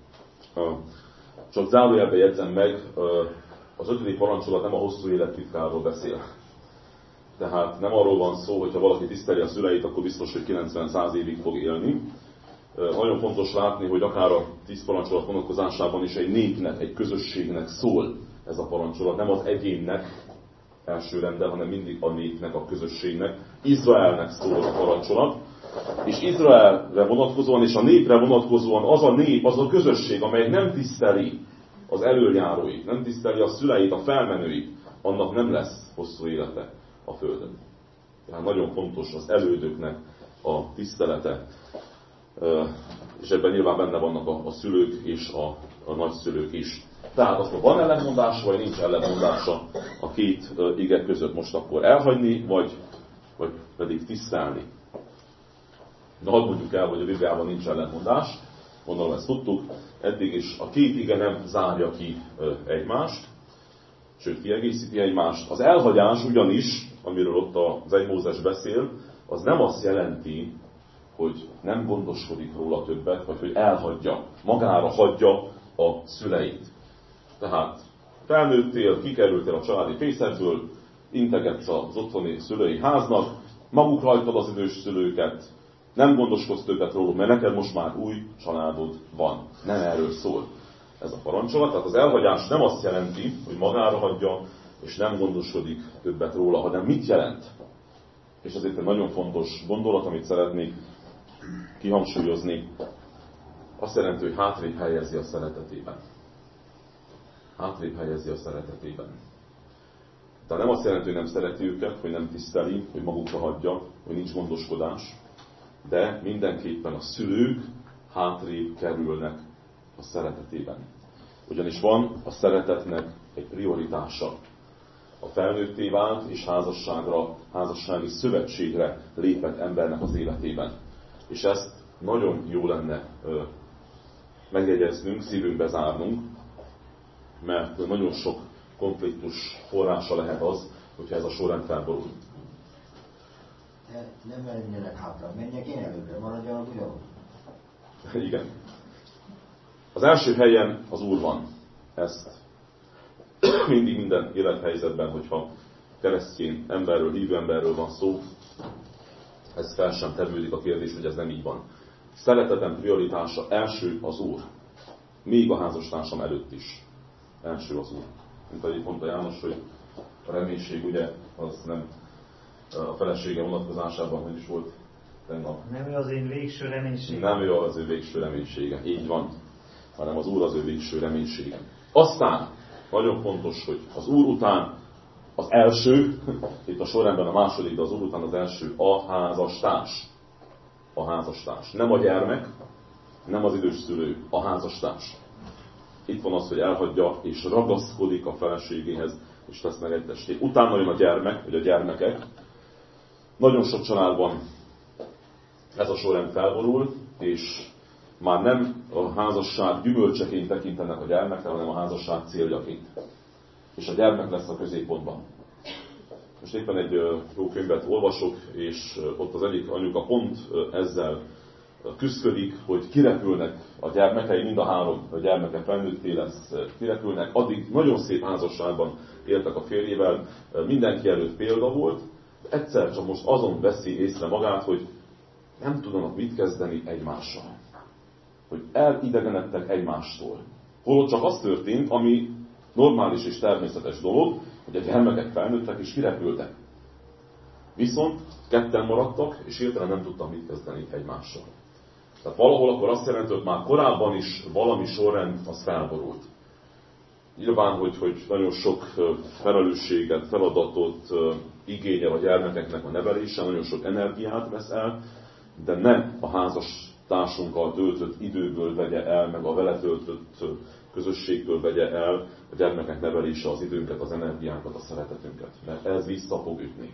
Csak zárójelben jegyzem meg, az 5. parancsolat nem a hosszú élet titkáról beszél. Tehát nem arról van szó, hogy ha valaki tiszteli a szüleit, akkor biztos, hogy 90-100 évig fog élni. Nagyon fontos látni, hogy akár a 10 parancsolat vonatkozásában is egy népnek, egy közösségnek szól ez a parancsolat. Nem az egyénnek elsőrendben, hanem mindig a népnek, a közösségnek, Izraelnek szól a parancsolat. És Izraelre vonatkozóan és a népre vonatkozóan az a nép, az a közösség, amely nem tiszteli az elöljáróit, nem tiszteli a szüleit, a felmenőit, annak nem lesz hosszú élete a földön. Tehát nagyon fontos az elődöknek a tisztelete. És ebben nyilván benne vannak a szülők és a nagyszülők is. Tehát akkor van ellentmondás, vagy nincs ellentmondása a két ige között most akkor elhagyni, vagy pedig tisztelni. Na, hadd mondjuk el, hogy a Bibliában nincs ellentmondás, gondolom ezt tudtuk, eddig is a két ige nem zárja ki egymást, sőt kiegészíti egymást. Az elhagyás ugyanis, amiről ott az 1 Mózes beszél, az nem azt jelenti, hogy nem gondoskodik róla többet, vagy hogy elhagyja, magára hagyja a szüleit. Tehát felnőttél, kikerültél a családi fészekből, integetsz az otthoni szülői háznak, magukra hagytad az idős szülőket, nem gondoskodsz többet róluk, mert neked most már új családod van. Nem erről szól ez a parancsolat. Tehát az elhagyás nem azt jelenti, hogy magára hagyja, és nem gondoskodik többet róla, hanem mit jelent? És ezért egy nagyon fontos gondolat, amit szeretnék kihangsúlyozni. Azt jelenti, hogy hátrébb helyezi a szeretetében. Hátrébb helyezi a szeretetében. Tehát nem azt jelenti, hogy nem szereti őket, hogy nem tiszteli, hogy magukra hagyja, hogy nincs gondoskodás, de mindenképpen a szülők hátrébb kerülnek a szeretetében. Ugyanis van a szeretetnek egy prioritása. A felnőtté vált és házassági szövetségre lépett embernek az életében. És ezt nagyon jó lenne megjegyeznünk, szívünkbe zárnunk, mert nagyon sok konfliktus forrása lehet az, hogyha ez a sorrend felborul. Nem menjenek hátra, menjek én előre, maradjanak ugyanúgy. Igen. Az első helyen az Úr van. Ezt mindig minden élethelyzetben, hogyha keresztény emberről, hívő emberről van szó, ez fel sem tevődik a kérdés, hogy ez nem így van. Szeretetem prioritása első az Úr. Még a házastársam előtt is. Első az Úr. Mint ahogy mondta János, hogy a reménység ugye az nem a felesége vonatkozásában, hogy is volt tegnap. Nem ő az én végső reménységem. Nem ő az ő végső reménysége, így van, hanem az Úr az ő végső reménysége. Aztán nagyon fontos, hogy az Úr után Az első, itt a sorrendben a második, de az Úr után az első, a házastárs. A házastárs. Nem a gyermek, nem az idős szülő, a házastárs. Itt van az, hogy elhagyja és ragaszkodik a feleségéhez, és tesznek egy testé. Utána jön a gyermek, vagy a gyermekek. Nagyon sok családban ez a sorrend felborul, és már nem a házasság gyümölcseként tekintenek a gyermekre, hanem a házasság céljaként. És a gyermek lesz a középpontban. Most éppen egy jó könyvet olvasok, és ott az egyik anyuka pont ezzel küszködik, hogy kirepülnek a gyermekei, mind a három a gyermeke felnőtté lesz, kirepülnek. Addig nagyon szép házasságban éltek a férjével, mindenki előtt példa volt, egyszer csak most azon veszi észre magát, hogy nem tudnak mit kezdeni egymással. Hogy elidegenedtek egymástól. Holott csak az történt, ami normális és természetes dolog, hogy a gyermekek felnőttek és kirepültek. Viszont ketten maradtak, és hirtelen nem tudtak mit kezdeni egymással. Tehát valahol akkor azt jelenti, hogy már korábban is valami sorrend az felborult. Nyilván, hogy nagyon sok felelősséget, feladatot igényel a gyermekeknek a nevelése, nagyon sok energiát vesz el, de ne a házastársunkkal töltött időből vegye el, meg a vele töltött közösségből vegye el a gyermekek nevelése az időnket, az energiánkat, a szeretetünket. Mert ez vissza fog ütni.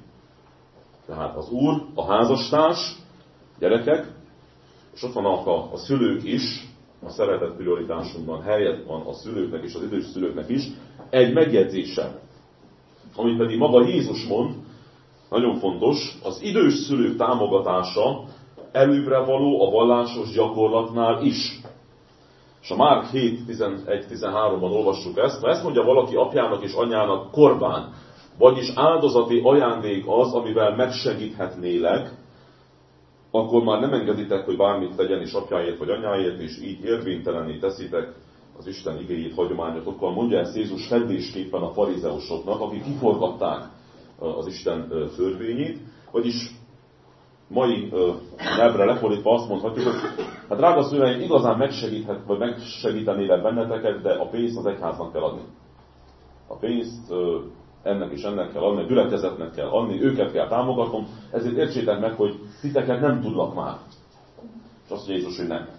Tehát az Úr, a házastárs, gyerekek, és ott vannak a szülők is, a szeretet prioritásunkban helyett van a szülőknek és az idős szülőknek is, egy megjegyzéssel, amit pedig maga Jézus mond, nagyon fontos, az idős szülők támogatása előbbre való a vallásos gyakorlatnál is. És a Márk 7:11-13-ban olvassuk ezt, ha ezt mondja valaki apjának és anyjának korbán, vagyis áldozati ajándék az, amivel megsegíthetnélek, akkor már nem engeditek, hogy bármit tegyen is apjáért vagy anyáért, és így érvénytelenné teszitek az Isten igéjét hagyományotokkal. Mondja ezt Jézus feddésképpen a farizeusoknak, akik kiforgatták az Isten törvényét, vagyis mai nyelvre lefordítva azt mondhatjuk, hogy hát drága szüleim, igazán megsegíthet, vagy megsegítenélek benneteket, de a pénzt az egyháznak kell adni. A pénzt ennek és ennek kell adni, a gyülekezetnek kell adni, őket kell támogatnom, ezért értsétek meg, hogy titeket nem tudlak már. És azt mondja Jézus, hogy nem.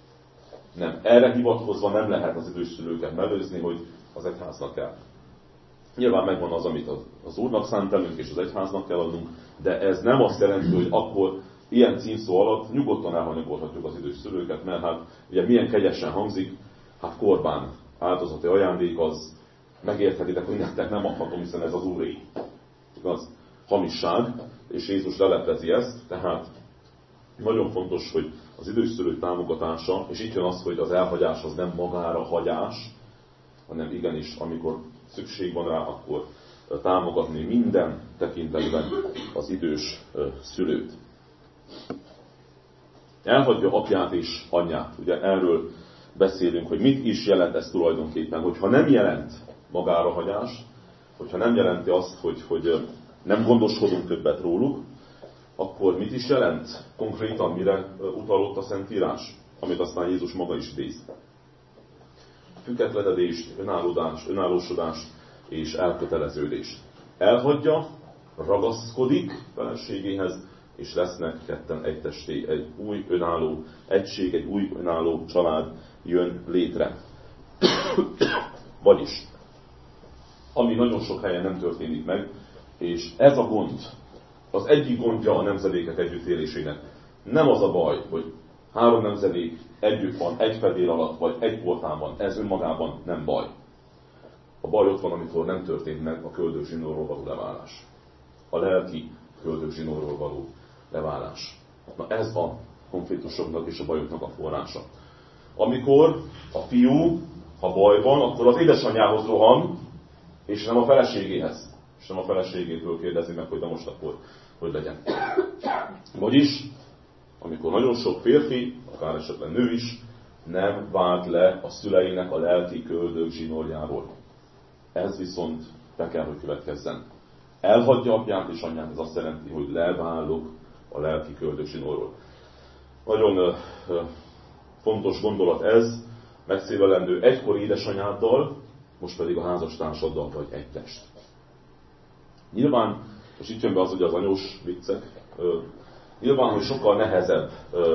Nem. Erre hivatkozva nem lehet az idős szülőket mellőzni, hogy az egyháznak kell. Nyilván megvan az, amit az Úrnak szántelünk, és az egyháznak kell adnunk, de ez nem azt jelenti, hogy akkor ilyen címszó alatt nyugodtan elhanyagolhatjuk az idős szülőket, mert hát ugye milyen kegyesen hangzik, hát korbán áldozati ajándék az, megérthetitek, hogy nektek nem adhatom, hiszen ez az Úré. Igaz? Hamisság, és Jézus leleplezi ezt, tehát nagyon fontos, hogy az idős szülők támogatása, és itt jön az, hogy az elhagyás az nem magára hagyás, hanem igenis, amikor szükség van rá, akkor támogatni minden tekintetben az idős szülőt. Elhagyja apját és anyját. Ugye erről beszélünk, hogy mit is jelent ez tulajdonképpen, hogyha nem jelent magára hagyás, hogyha nem jelenti azt, hogy nem gondoskodunk többet róluk, akkor mit is jelent konkrétan, mire utalott a Szentírás, amit aztán Jézus maga is idéz. Függetlenedést, önállósodást és elköteleződést. Elhagyja, ragaszkodik feleségéhez, és lesznek ketten egy testé, egy új önálló egység, egy új önálló család jön létre. Vagyis, ami nagyon sok helyen nem történik meg, és ez a gond, az egyik gondja a nemzedékek együttélésének. Nem az a baj, hogy 3 nemzedék együtt van, egy fedél alatt, vagy egy portában, ez önmagában nem baj. A baj ott van, amikor nem történt meg a köldögzsinórról való leválás. A lelki köldögzsinórról való leválás. Na ez a konfliktusoknak és a bajoknak a forrása. Amikor a fiú, ha baj van, akkor az édesanyjához rohan, és nem a feleségéhez. És nem a feleségétől kérdezi meg, hogy de most akkor hogy legyen. Vagyis, amikor nagyon sok férfi, akár esetleg nő is, nem vált le a szüleinek a lelki köldögzsinórjáról. Ez viszont be kell, hogy következzen. Elhagyja apját és anyját, ez azt jelenti, hogy leválok a lelki köldögzsinórról. Nagyon fontos gondolat ez, megszívelendő egykor édesanyáddal, most pedig a házastársaddal vagy egy test. Nyilván, és itt jön be az, ugye az anyós viccek, nyilván, hogy sokkal nehezebb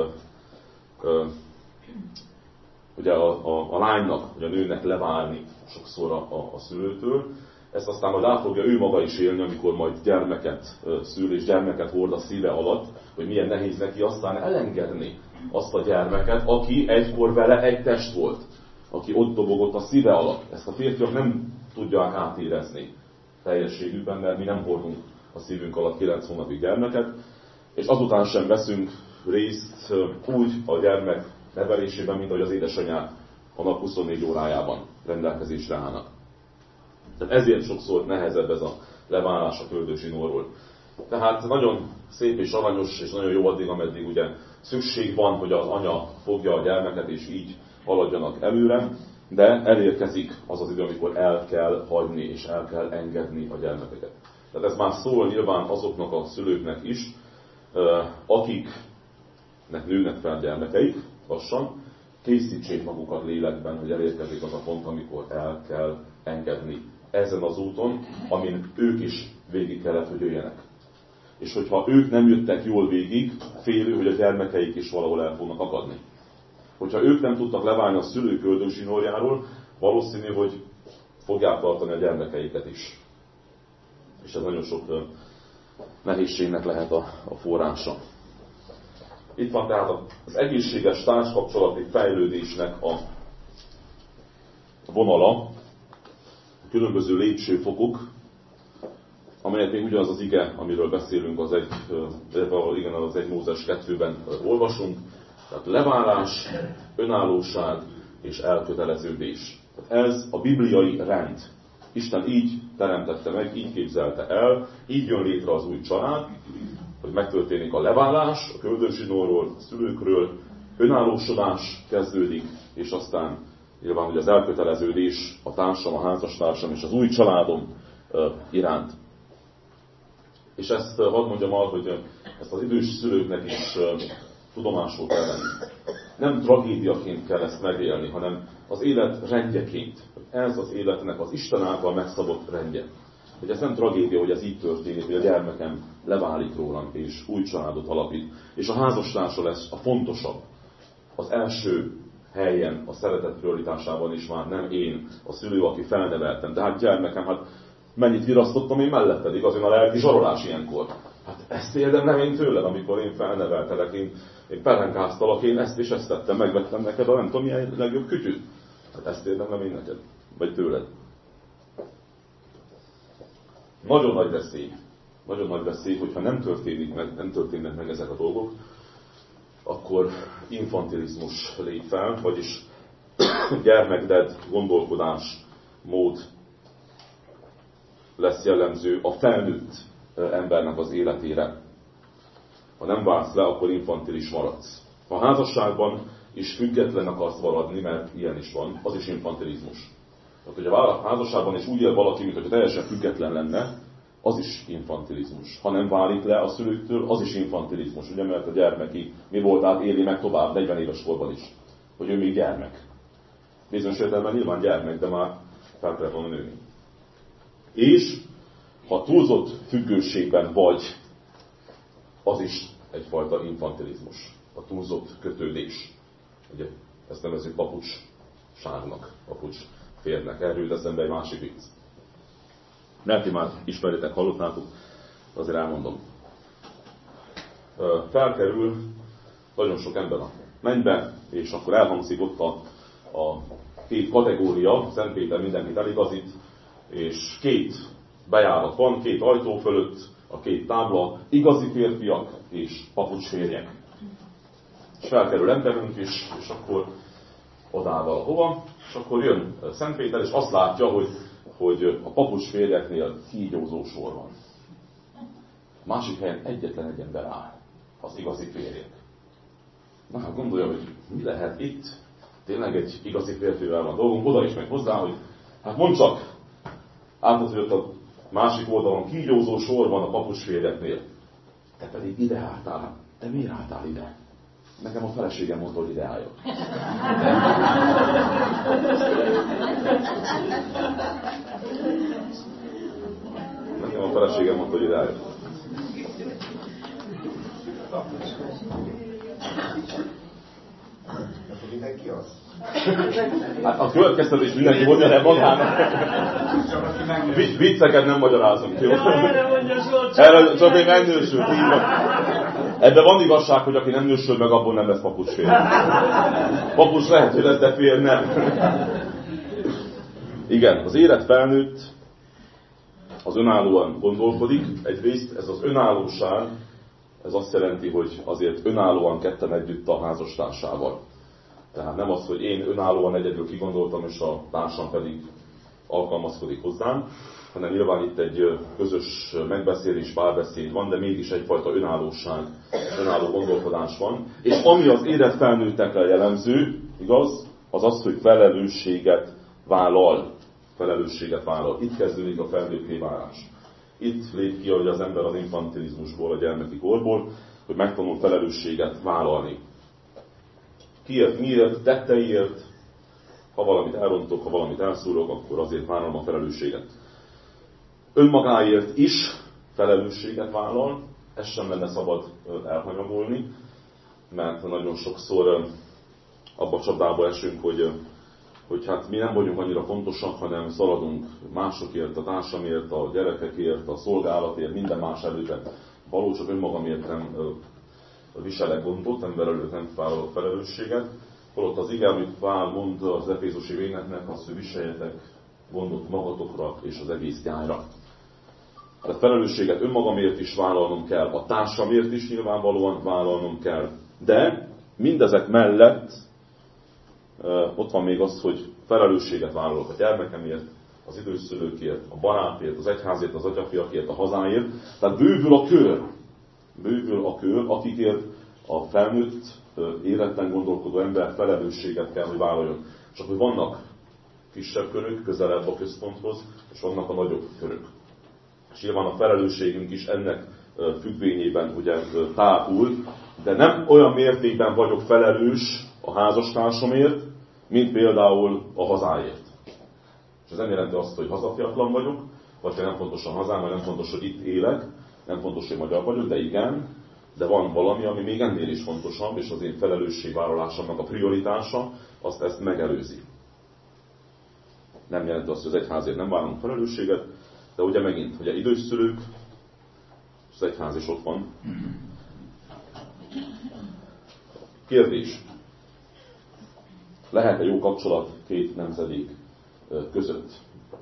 ugye a lánynak, vagy a nőnek leválni sokszor a szülőtől. Ezt aztán majd át fogja ő maga is élni, amikor majd gyermeket szül és gyermeket hord a szíve alatt, hogy milyen nehéz neki aztán elengedni azt a gyermeket, aki egykor vele egy test volt, aki ott dobogott a szíve alatt. Ezt a férfiak nem tudják átérezni teljességükben, mert mi nem hordunk a szívünk alatt 9 hónapig gyermeket, és azután sem veszünk részt úgy a gyermek nevelésében, mint ahogy az édesanyák a nap 24 órájában rendelkezésre állnak. Tehát ezért sokszor nehezebb ez a leválás a köldözsinórról. Tehát nagyon szép és aranyos, és nagyon jó addig, ameddig ugye szükség van, hogy az anya fogja a gyermeket, és így haladjanak előre, de elérkezik az az idő, amikor el kell hagyni, és el kell engedni a gyermekeket. Tehát ez már szól nyilván azoknak a szülőknek is, akiknek nőnek fel gyermekeik, lassan, készítsék magukat lélekben, hogy elérkezik az a pont, amikor el kell engedni ezen az úton, amin ők is végig kellett, hogy jöjjenek. És hogyha ők nem jöttek jól végig, félő, hogy a gyermekeik is valahol el fognak akadni. Hogyha ők nem tudtak leválni a szülő köldözsinórjáról, valószínű, hogy fogják tartani a gyermekeiket is. És ez nagyon sok nehézségnek lehet a forrása. Itt van tehát az egészséges társkapcsolati fejlődésnek a vonala, a különböző lépcsőfokok, amelyet még ugyanaz az ige, amiről beszélünk, az 1 Mózes 2-ben olvasunk. Tehát leválás, önállóság és elköteleződés. Tehát ez a bibliai rend. Isten így teremtette meg, így képzelte el, így jön létre az új család, hogy megtörténik a leválás a köldözsinórról, a szülőkről, önállósodás kezdődik, és aztán nyilván hogy az elköteleződés a társam, a házastársam és az új családom iránt. És ezt hadd mondjam el, hogy ezt az idős szülőknek is tudomásul kell venni. Nem tragédiaként kell ezt megélni, hanem az élet rendjeként. Ez az életnek az Isten által megszabott rendje. Hogy ez nem tragédia, hogy ez így történik, hogy a gyermekem leválik rólam, és új családot alapít. És a házastársa lesz a fontosabb. Az első helyen, a szeretet prioritásában is már nem én, a szülő, aki felneveltem. De hát gyermekem, hát mennyit virasztottam én melletted, igaz, a lelki zsarolás ilyenkor. Hát ezt érdemlem én tőled, amikor én felneveltelek, én pelenkáztalak, én ezt és ezt tettem, megvettem neked a nem tudom milyen legjobb kütyűt. Hát ezt érdemlem én neked, vagy tőled. Nagyon nagy veszély, hogyha nem történnek meg ezek a dolgok, akkor infantilizmus lép fel, vagyis gyermekded gondolkodás mód lesz jellemző a felnőtt embernek az életére. Ha nem válsz le, akkor infantilis maradsz. Ha a házasságban is független akarsz maradni, mert ilyen is van, az is infantilizmus. Tehát, hogy a házasságban is úgy él valaki, mintha teljesen független lenne, az is infantilizmus. Ha nem válik le a szülőktől, az is infantilizmus. Ugye, mert a gyermeki mi voltát éli meg tovább 40 éves korban is. Hogy ő még gyermek. Bizonyos értelemben nyilván gyermek, de már fel kellett volna nőni. És ha túlzott függőségben vagy, az is egyfajta infantilizmus. A túlzott kötődés. Ugye, ezt nevezzük papucsságnak, papucs férnek. Erről jut eszembe egy másik vicc. Lehet, hogy már ismeritek, hallottátok, azért elmondom. Felkerül nagyon sok ember a mennybe, és akkor elhangzik ott a két kategória, Szent Péter mindenkit eligazít, és két bejárat van, két ajtó fölött, a két tábla, igazi férfiak és papucsférjek. És felkerül emberünk is, és akkor odáll valahova, és akkor jön Szent Péter, és azt látja, hogy a papucsférjeknél kígyózó sor van. A másik helyen egyetlen egy ember áll, az igazi férjek. Na hát gondolja, hogy mi lehet itt, tényleg egy igazi férfivel van dolgunk, oda is megy hozzá, hogy hát mondd csak, átad, hogy ott a másik oldalon kígyózó sor van a papucsférjeknél. Te pedig ide álltál, te miért álltál ide? Nekem a feleségem mondta, hogy ide álljak. nekem a feleségem mondta, hogy ide eljött. Mindenki az? Hát a következtetés mindenki mondja el magának. Vicceket nem magyarázunk, jó? Erre csak még megnősült, így van. Ebben van igazság, hogy aki nem nősül meg, abból nem lesz papucsfél. Papucs lehet, hogy lesz, de fél nem. Igen, az érett felnőtt az önállóan gondolkodik. Egyrészt ez az önállóság, ez azt jelenti, hogy azért önállóan ketten együtt a házastársával. Tehát nem az, hogy én önállóan egyedül kigondoltam, és a társam pedig alkalmazkodik hozzám, hanem nyilván itt egy közös megbeszélés, párbeszéd van, de mégis egyfajta önállóság, önálló gondolkodás van. És ami az érett felnőttekre jellemző, igaz, az az, hogy felelősséget vállal. Felelősséget vállal. Itt kezdődik a felnőtté válás. Itt lép ki az ember az infantilizmusból, a gyermeki korból, hogy megtanul felelősséget vállalni. Kiért, miért, tetteiért, ha valamit elrontok, ha valamit elszúrok, akkor azért vállalom a felelősséget. Önmagáért is felelősséget vállal, ezt sem lenne szabad elhanyagolni, mert nagyon sokszor abba a csapdába esünk, hogy hát mi nem vagyunk annyira fontosak, hanem szaladunk másokért, a társamért, a gyerekekért, a szolgálatért, minden más előben. Való, csak önmagamért nem viselek gondot, nem vállalok felelősséget. Holott az ige, amit Pál mond az efézusi véneknek, az, hogy viseljetek gondot magatokra és az egész nyájra. Tehát felelősséget önmagamért is vállalnom kell, a társamért is nyilvánvalóan vállalnom kell. De mindezek mellett ott van még az, hogy felelősséget vállalok a gyermekemért, az időszülőkért, a barátért, az egyházért, az atyafiakért, a hazáért. Tehát bővül a kör, akikért a felnőtt, éretten gondolkodó ember felelősséget kell, hogy vállaljon. Csak hogy vannak kisebb körök, közelebb a központhoz, és vannak a nagyobb körök. És nyilván a felelősségünk is ennek függvényében ugye tápul, de nem olyan mértékben vagyok felelős a házastársamért, mint például a hazáért. És ez nem jelenti azt, hogy hazafiatlan vagyok, vagy hogy nem fontos a hazám, vagy nem fontos, hogy itt élek, nem fontos, hogy magyar vagyok, de igen, de van valami, ami még ennél is fontosabb, és az én felelősségvállalásomnak a prioritása, azt ezt megelőzi. Nem jelenti azt, hogy az egyházért nem vállalunk felelősséget, de ugye megint, ugye idős szülők, az egyház is ott van. Kérdés. Lehet-e jó kapcsolat két nemzedék között?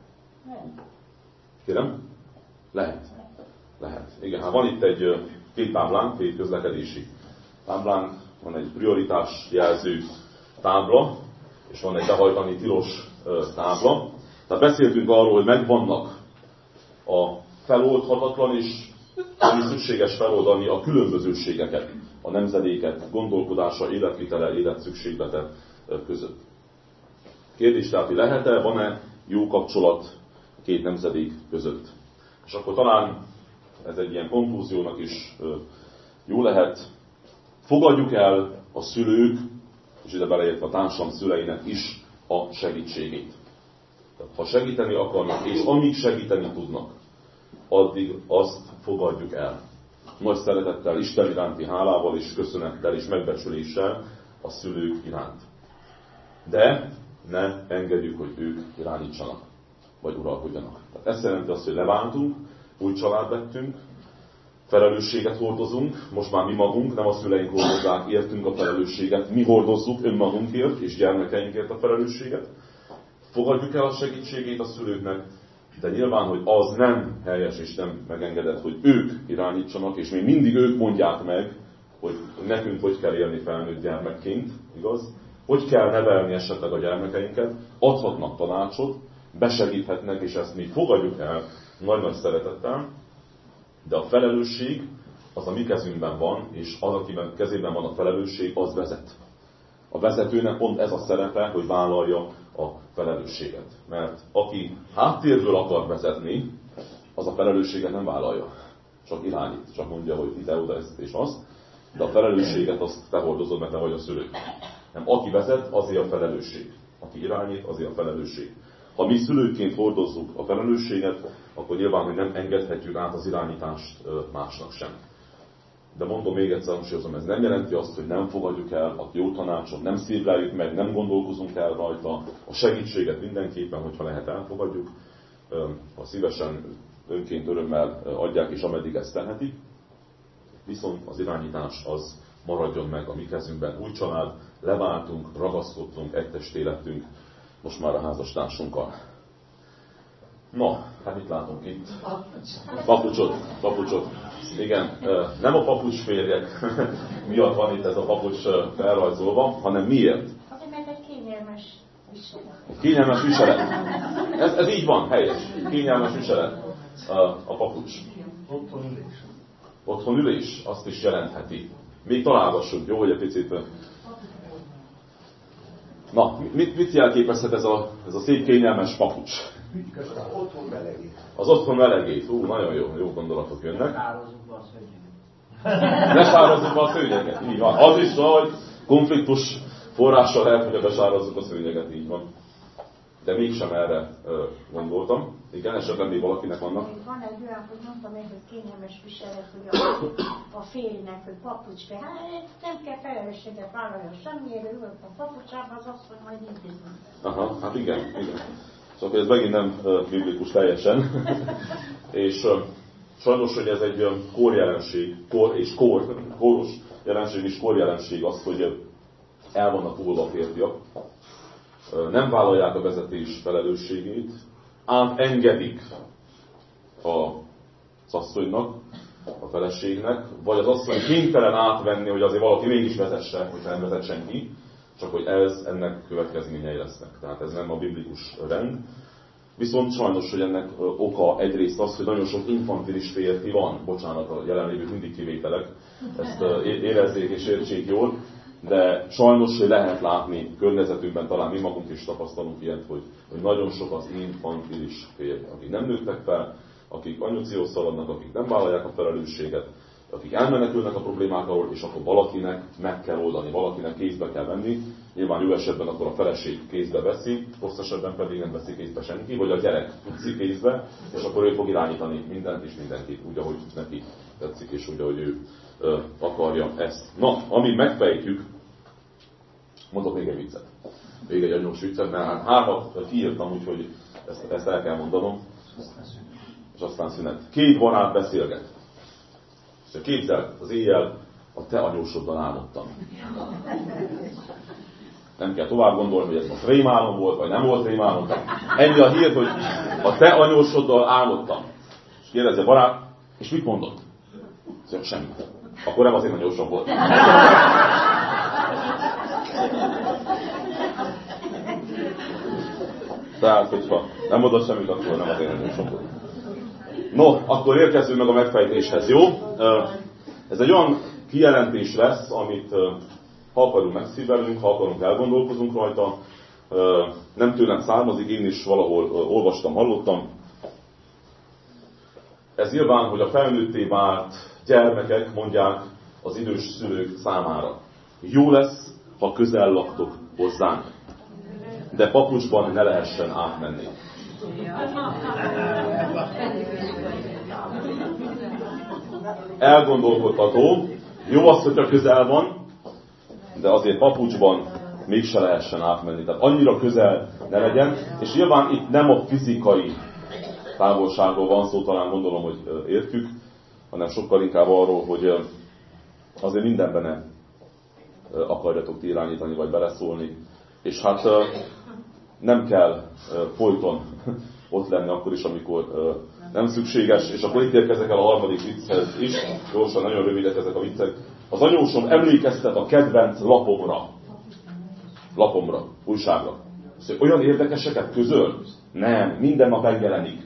Kérem? Lehet. Lehet. Igen, hát van itt két táblánk, két közlekedési táblánk, van egy prioritás jelző tábla, és van egy behajtani tilos tábla. Tehát beszéltünk arról, hogy megvannak a feloldhatatlan és ami szükséges feloldani a különbözőségeket, a nemzedéket, gondolkodása, életvitele, életszükséglete között. Kérdés tehát, hogy lehet-e, van-e jó kapcsolat a két nemzedék között? És akkor talán ez egy ilyen konklúziónak is jó lehet. Fogadjuk el a szülők, és ide beleértve a társam szüleinek is a segítségét. Tehát, ha segíteni akarnak, és amíg segíteni tudnak, addig azt fogadjuk el. Nagy szeretettel, Isten iránti hálával és köszönettel és megbecsüléssel a szülők iránt. De ne engedjük, hogy ők irányítsanak, vagy uralkodjanak. Tehát ez jelenti azt, hogy leváltunk, új család lettünk, felelősséget hordozunk, most már mi magunk, nem a szüleink hordozzák, értünk a felelősséget, mi hordozzuk önmagunkért és gyermekeinkért a felelősséget. Fogadjuk el a segítségét a szülőknek, de nyilván, hogy az nem helyes és nem megengedett, hogy ők irányítsanak, és még mindig ők mondják meg, hogy nekünk hogy kell élni felnőtt gyermekként, igaz? Hogy kell nevelni esetleg a gyermekeinket, adhatnak tanácsot, besegíthetnek, és ezt mi fogadjuk el nagy-nagy szeretettel, de a felelősség az a mi kezünkben van, és az, akiben kezében van a felelősség, az vezet. A vezetőnek pont ez a szerepe, hogy vállalja a felelősséget. Mert aki háttérből akar vezetni, az a felelősséget nem vállalja. Csak irányít, csak mondja, hogy ide-oda ezt és azt, de a felelősséget azt te hordozod, mert te vagy a szülő. Nem, aki vezet, azért a felelősség. Aki irányít, azért a felelősség. Ha mi szülőként hordozzuk a felelősséget, akkor nyilván, hogy nem engedhetjük át az irányítást másnak sem. De mondom még egyszer, hangsúlyozom, ez nem jelenti azt, hogy nem fogadjuk el a jó tanácsot, nem szívleljük meg, nem gondolkozunk el rajta, a segítséget mindenképpen, hogyha lehet, elfogadjuk, ha szívesen, önként, örömmel adják, és ameddig ezt tehetik. Viszont az irányítás az maradjon meg a mi kezünkben. Új család, leváltunk, ragaszkodtunk, egy testé lettünk, most már a házastársunkkal. Na, hát mit látunk itt? Papucsot. Igen, nem a papucsférjek miatt van itt ez a papucs felrajzolva, hanem miért? Azért meg egy kényelmes viselet. Kényelmes viselet. Ez így van, helyes. Kényelmes viselet a papucs. Otthon ülés, azt is jelentheti. Még találgassunk, jó, hogy egy picit... Na, mit jelképezhet ez a szép kényelmes papucs? Otthon melegít. Az otthon melegít. Nagyon jó gondolatok jönnek. Sározzuk be a szőnyeget. Ne sározzuk be a szőnyeget, így van. Az is, hogy konfliktus forrással lehet, hogy besározzuk a szőnyeget, így van. De mégsem erre gondoltam. Igen, esetleg még valakinek vannak. Van egy olyan, hogy mondtam én, hogy kényelmes viselet, hogy a férjnek, hogy papucs kell. Hát nem kell felelősséget vállalni semmiért, ülök a papucsába, az azt, hogy majd intézünk. Aha, hát igen. Szóval ez megint nem biblikus teljesen. És sajnos, hogy ez egy korjelenség, kóros jelenség és korjelenség az, hogy el vannak hullva a férfiak. Nem vállalják a vezetés felelősségét, átengedik az asszonynak, a feleségnek, vagy az asszony kénytelen átvenni, hogy azért valaki mégis vezesse, hogyha nem vezet senki, csak hogy ennek következményei lesznek. Tehát ez nem a biblikus rend. Viszont sajnos, hogy ennek oka egyrészt az, hogy nagyon sok infantilis férfi van, bocsánat, a jelenlévők mindig kivételek, ezt érezzék és értsék jól, de sajnos, hogy lehet látni környezetünkben, talán mi magunk is tapasztalunk ilyet, hogy nagyon sok az infantilis férfi, akik nem nőttek fel, akik anyuciót szaladnak, akik nem vállalják a felelősséget, akik elmenekülnek a problémákról, és akkor valakinek meg kell oldani, valakinek kézbe kell venni. Nyilván jó esetben akkor a feleség kézbe veszi, rossz esetben pedig nem veszi kézbe senki, vagy a gyerek veszi kézbe, és akkor ő fog irányítani mindent és mindenkit, úgy, ahogy neki tetszik, és úgy, ahogy ő akarja ezt. Na, amíg megfejtjük, mondok még egy viccet. Még egy anyós viccet, mert hármat kiírtam, úgyhogy ezt el kell mondanom. És aztán szünet. Két barát beszélget. És képzeld, az éjjel a te anyósoddal álmodtam. Nem kell tovább gondolni, hogy ez most rémálom volt, vagy nem volt rémálom. Ennyi a hír, hogy a te anyósoddal álmodtam. És kérdezi a barát, és mit mondott? Szóval semmit. Akkor nem az én anyósom volt. Tehát, hogyha nem mondott semmit, akkor nem az én anyósom volt. No, akkor érkezzünk meg a megfejtéshez, jó? Ez egy olyan kijelentés lesz, amit ha akarunk megszívelünk, ha akarunk elgondolkozunk rajta. Nem tőlem származik, én is valahol olvastam, hallottam. Ez nyilván, hogy a felnőtté vált gyermekek mondják az idős szülők számára. Jó lesz, ha közel laktok hozzánk, de papucsban ne lehessen átmenni. Elgondolkodható, jó az, hogyha közel van, de azért papucsban mégse lehessen átmenni. Tehát annyira közel ne legyen, és nyilván itt nem a fizikai távolságról van szó, talán gondolom, hogy értjük, hanem sokkal inkább arról, hogy azért mindenben ne akarjatok ti irányítani, vagy beleszólni. És hát nem kell folyton ott lenni akkor is, amikor nem szükséges, és akkor itt érkezek el a harmadik vicchez is. Gyorsan, nagyon rövidek ezek a viccek. Az anyósom emlékeztet a kedvenc lapomra, újságra. Szóval olyan érdekeseket közöl? Nem, minden nap megjelenik.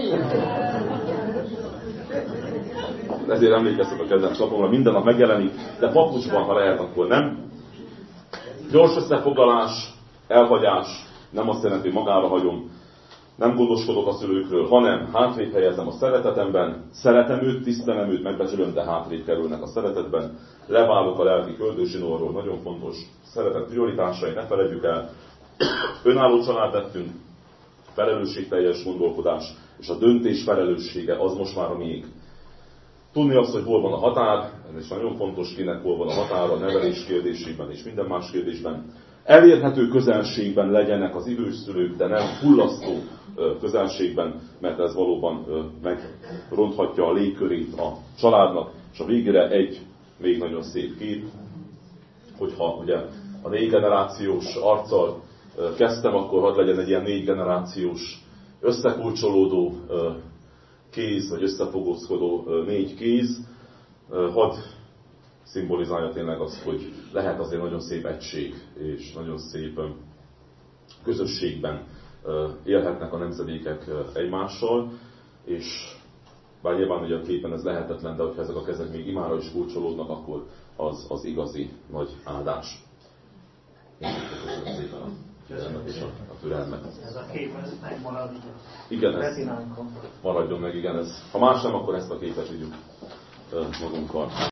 Ezért emlékeztet a kedvenc lapomra, minden nap megjelenik, de papucsban, ha lehet, akkor nem. Gyors összefoglalás, elhagyás, nem azt jelenti, hogy magára hagyom. Nem gondoskodok a szülőkről, hanem hátrébb helyezem a szeretetemben, szeretem őt, tisztelem őt, megbecsülöm, de hátrébb kerülnek a szeretetben. Leválok a lelki köldőzsinórról, nagyon fontos, szeretet prioritásai, ne feledjük el. Önálló család lettünk, felelősségteljes gondolkodás, és a döntés felelőssége az most már a miénk. Tudni azt, hogy hol van a határ, ez is nagyon fontos, kinek hol van a határ a nevelés kérdésében és minden más kérdésben. Elérhető közelségben legyenek az idős szülők, de nem fullasztó közelségben, mert ez valóban megronthatja a légkörét a családnak. És a végére egy még nagyon szép kép, hogyha ugye a 4 generációs arccal kezdtem, akkor hadd legyen egy ilyen 4 generációs összekulcsolódó kéz, vagy összefogózkodó 4 kéz. Hadd szimbolizálja tényleg azt, hogy lehet azért nagyon szép egység, és nagyon szép közösségben élhetnek a nemzedékek egymással, és bár nyilván ugye a képen ez lehetetlen, de hogyha ezek a kezek még imára is kulcsolódnak, akkor az igazi nagy áldás. Köszönöm szépen a figyelmet és a türelmet. Ez a kép, ez megmarad. Igen, ez maradjon meg, igen. Ha más nem, akkor ezt a képet vigyük magunkkal.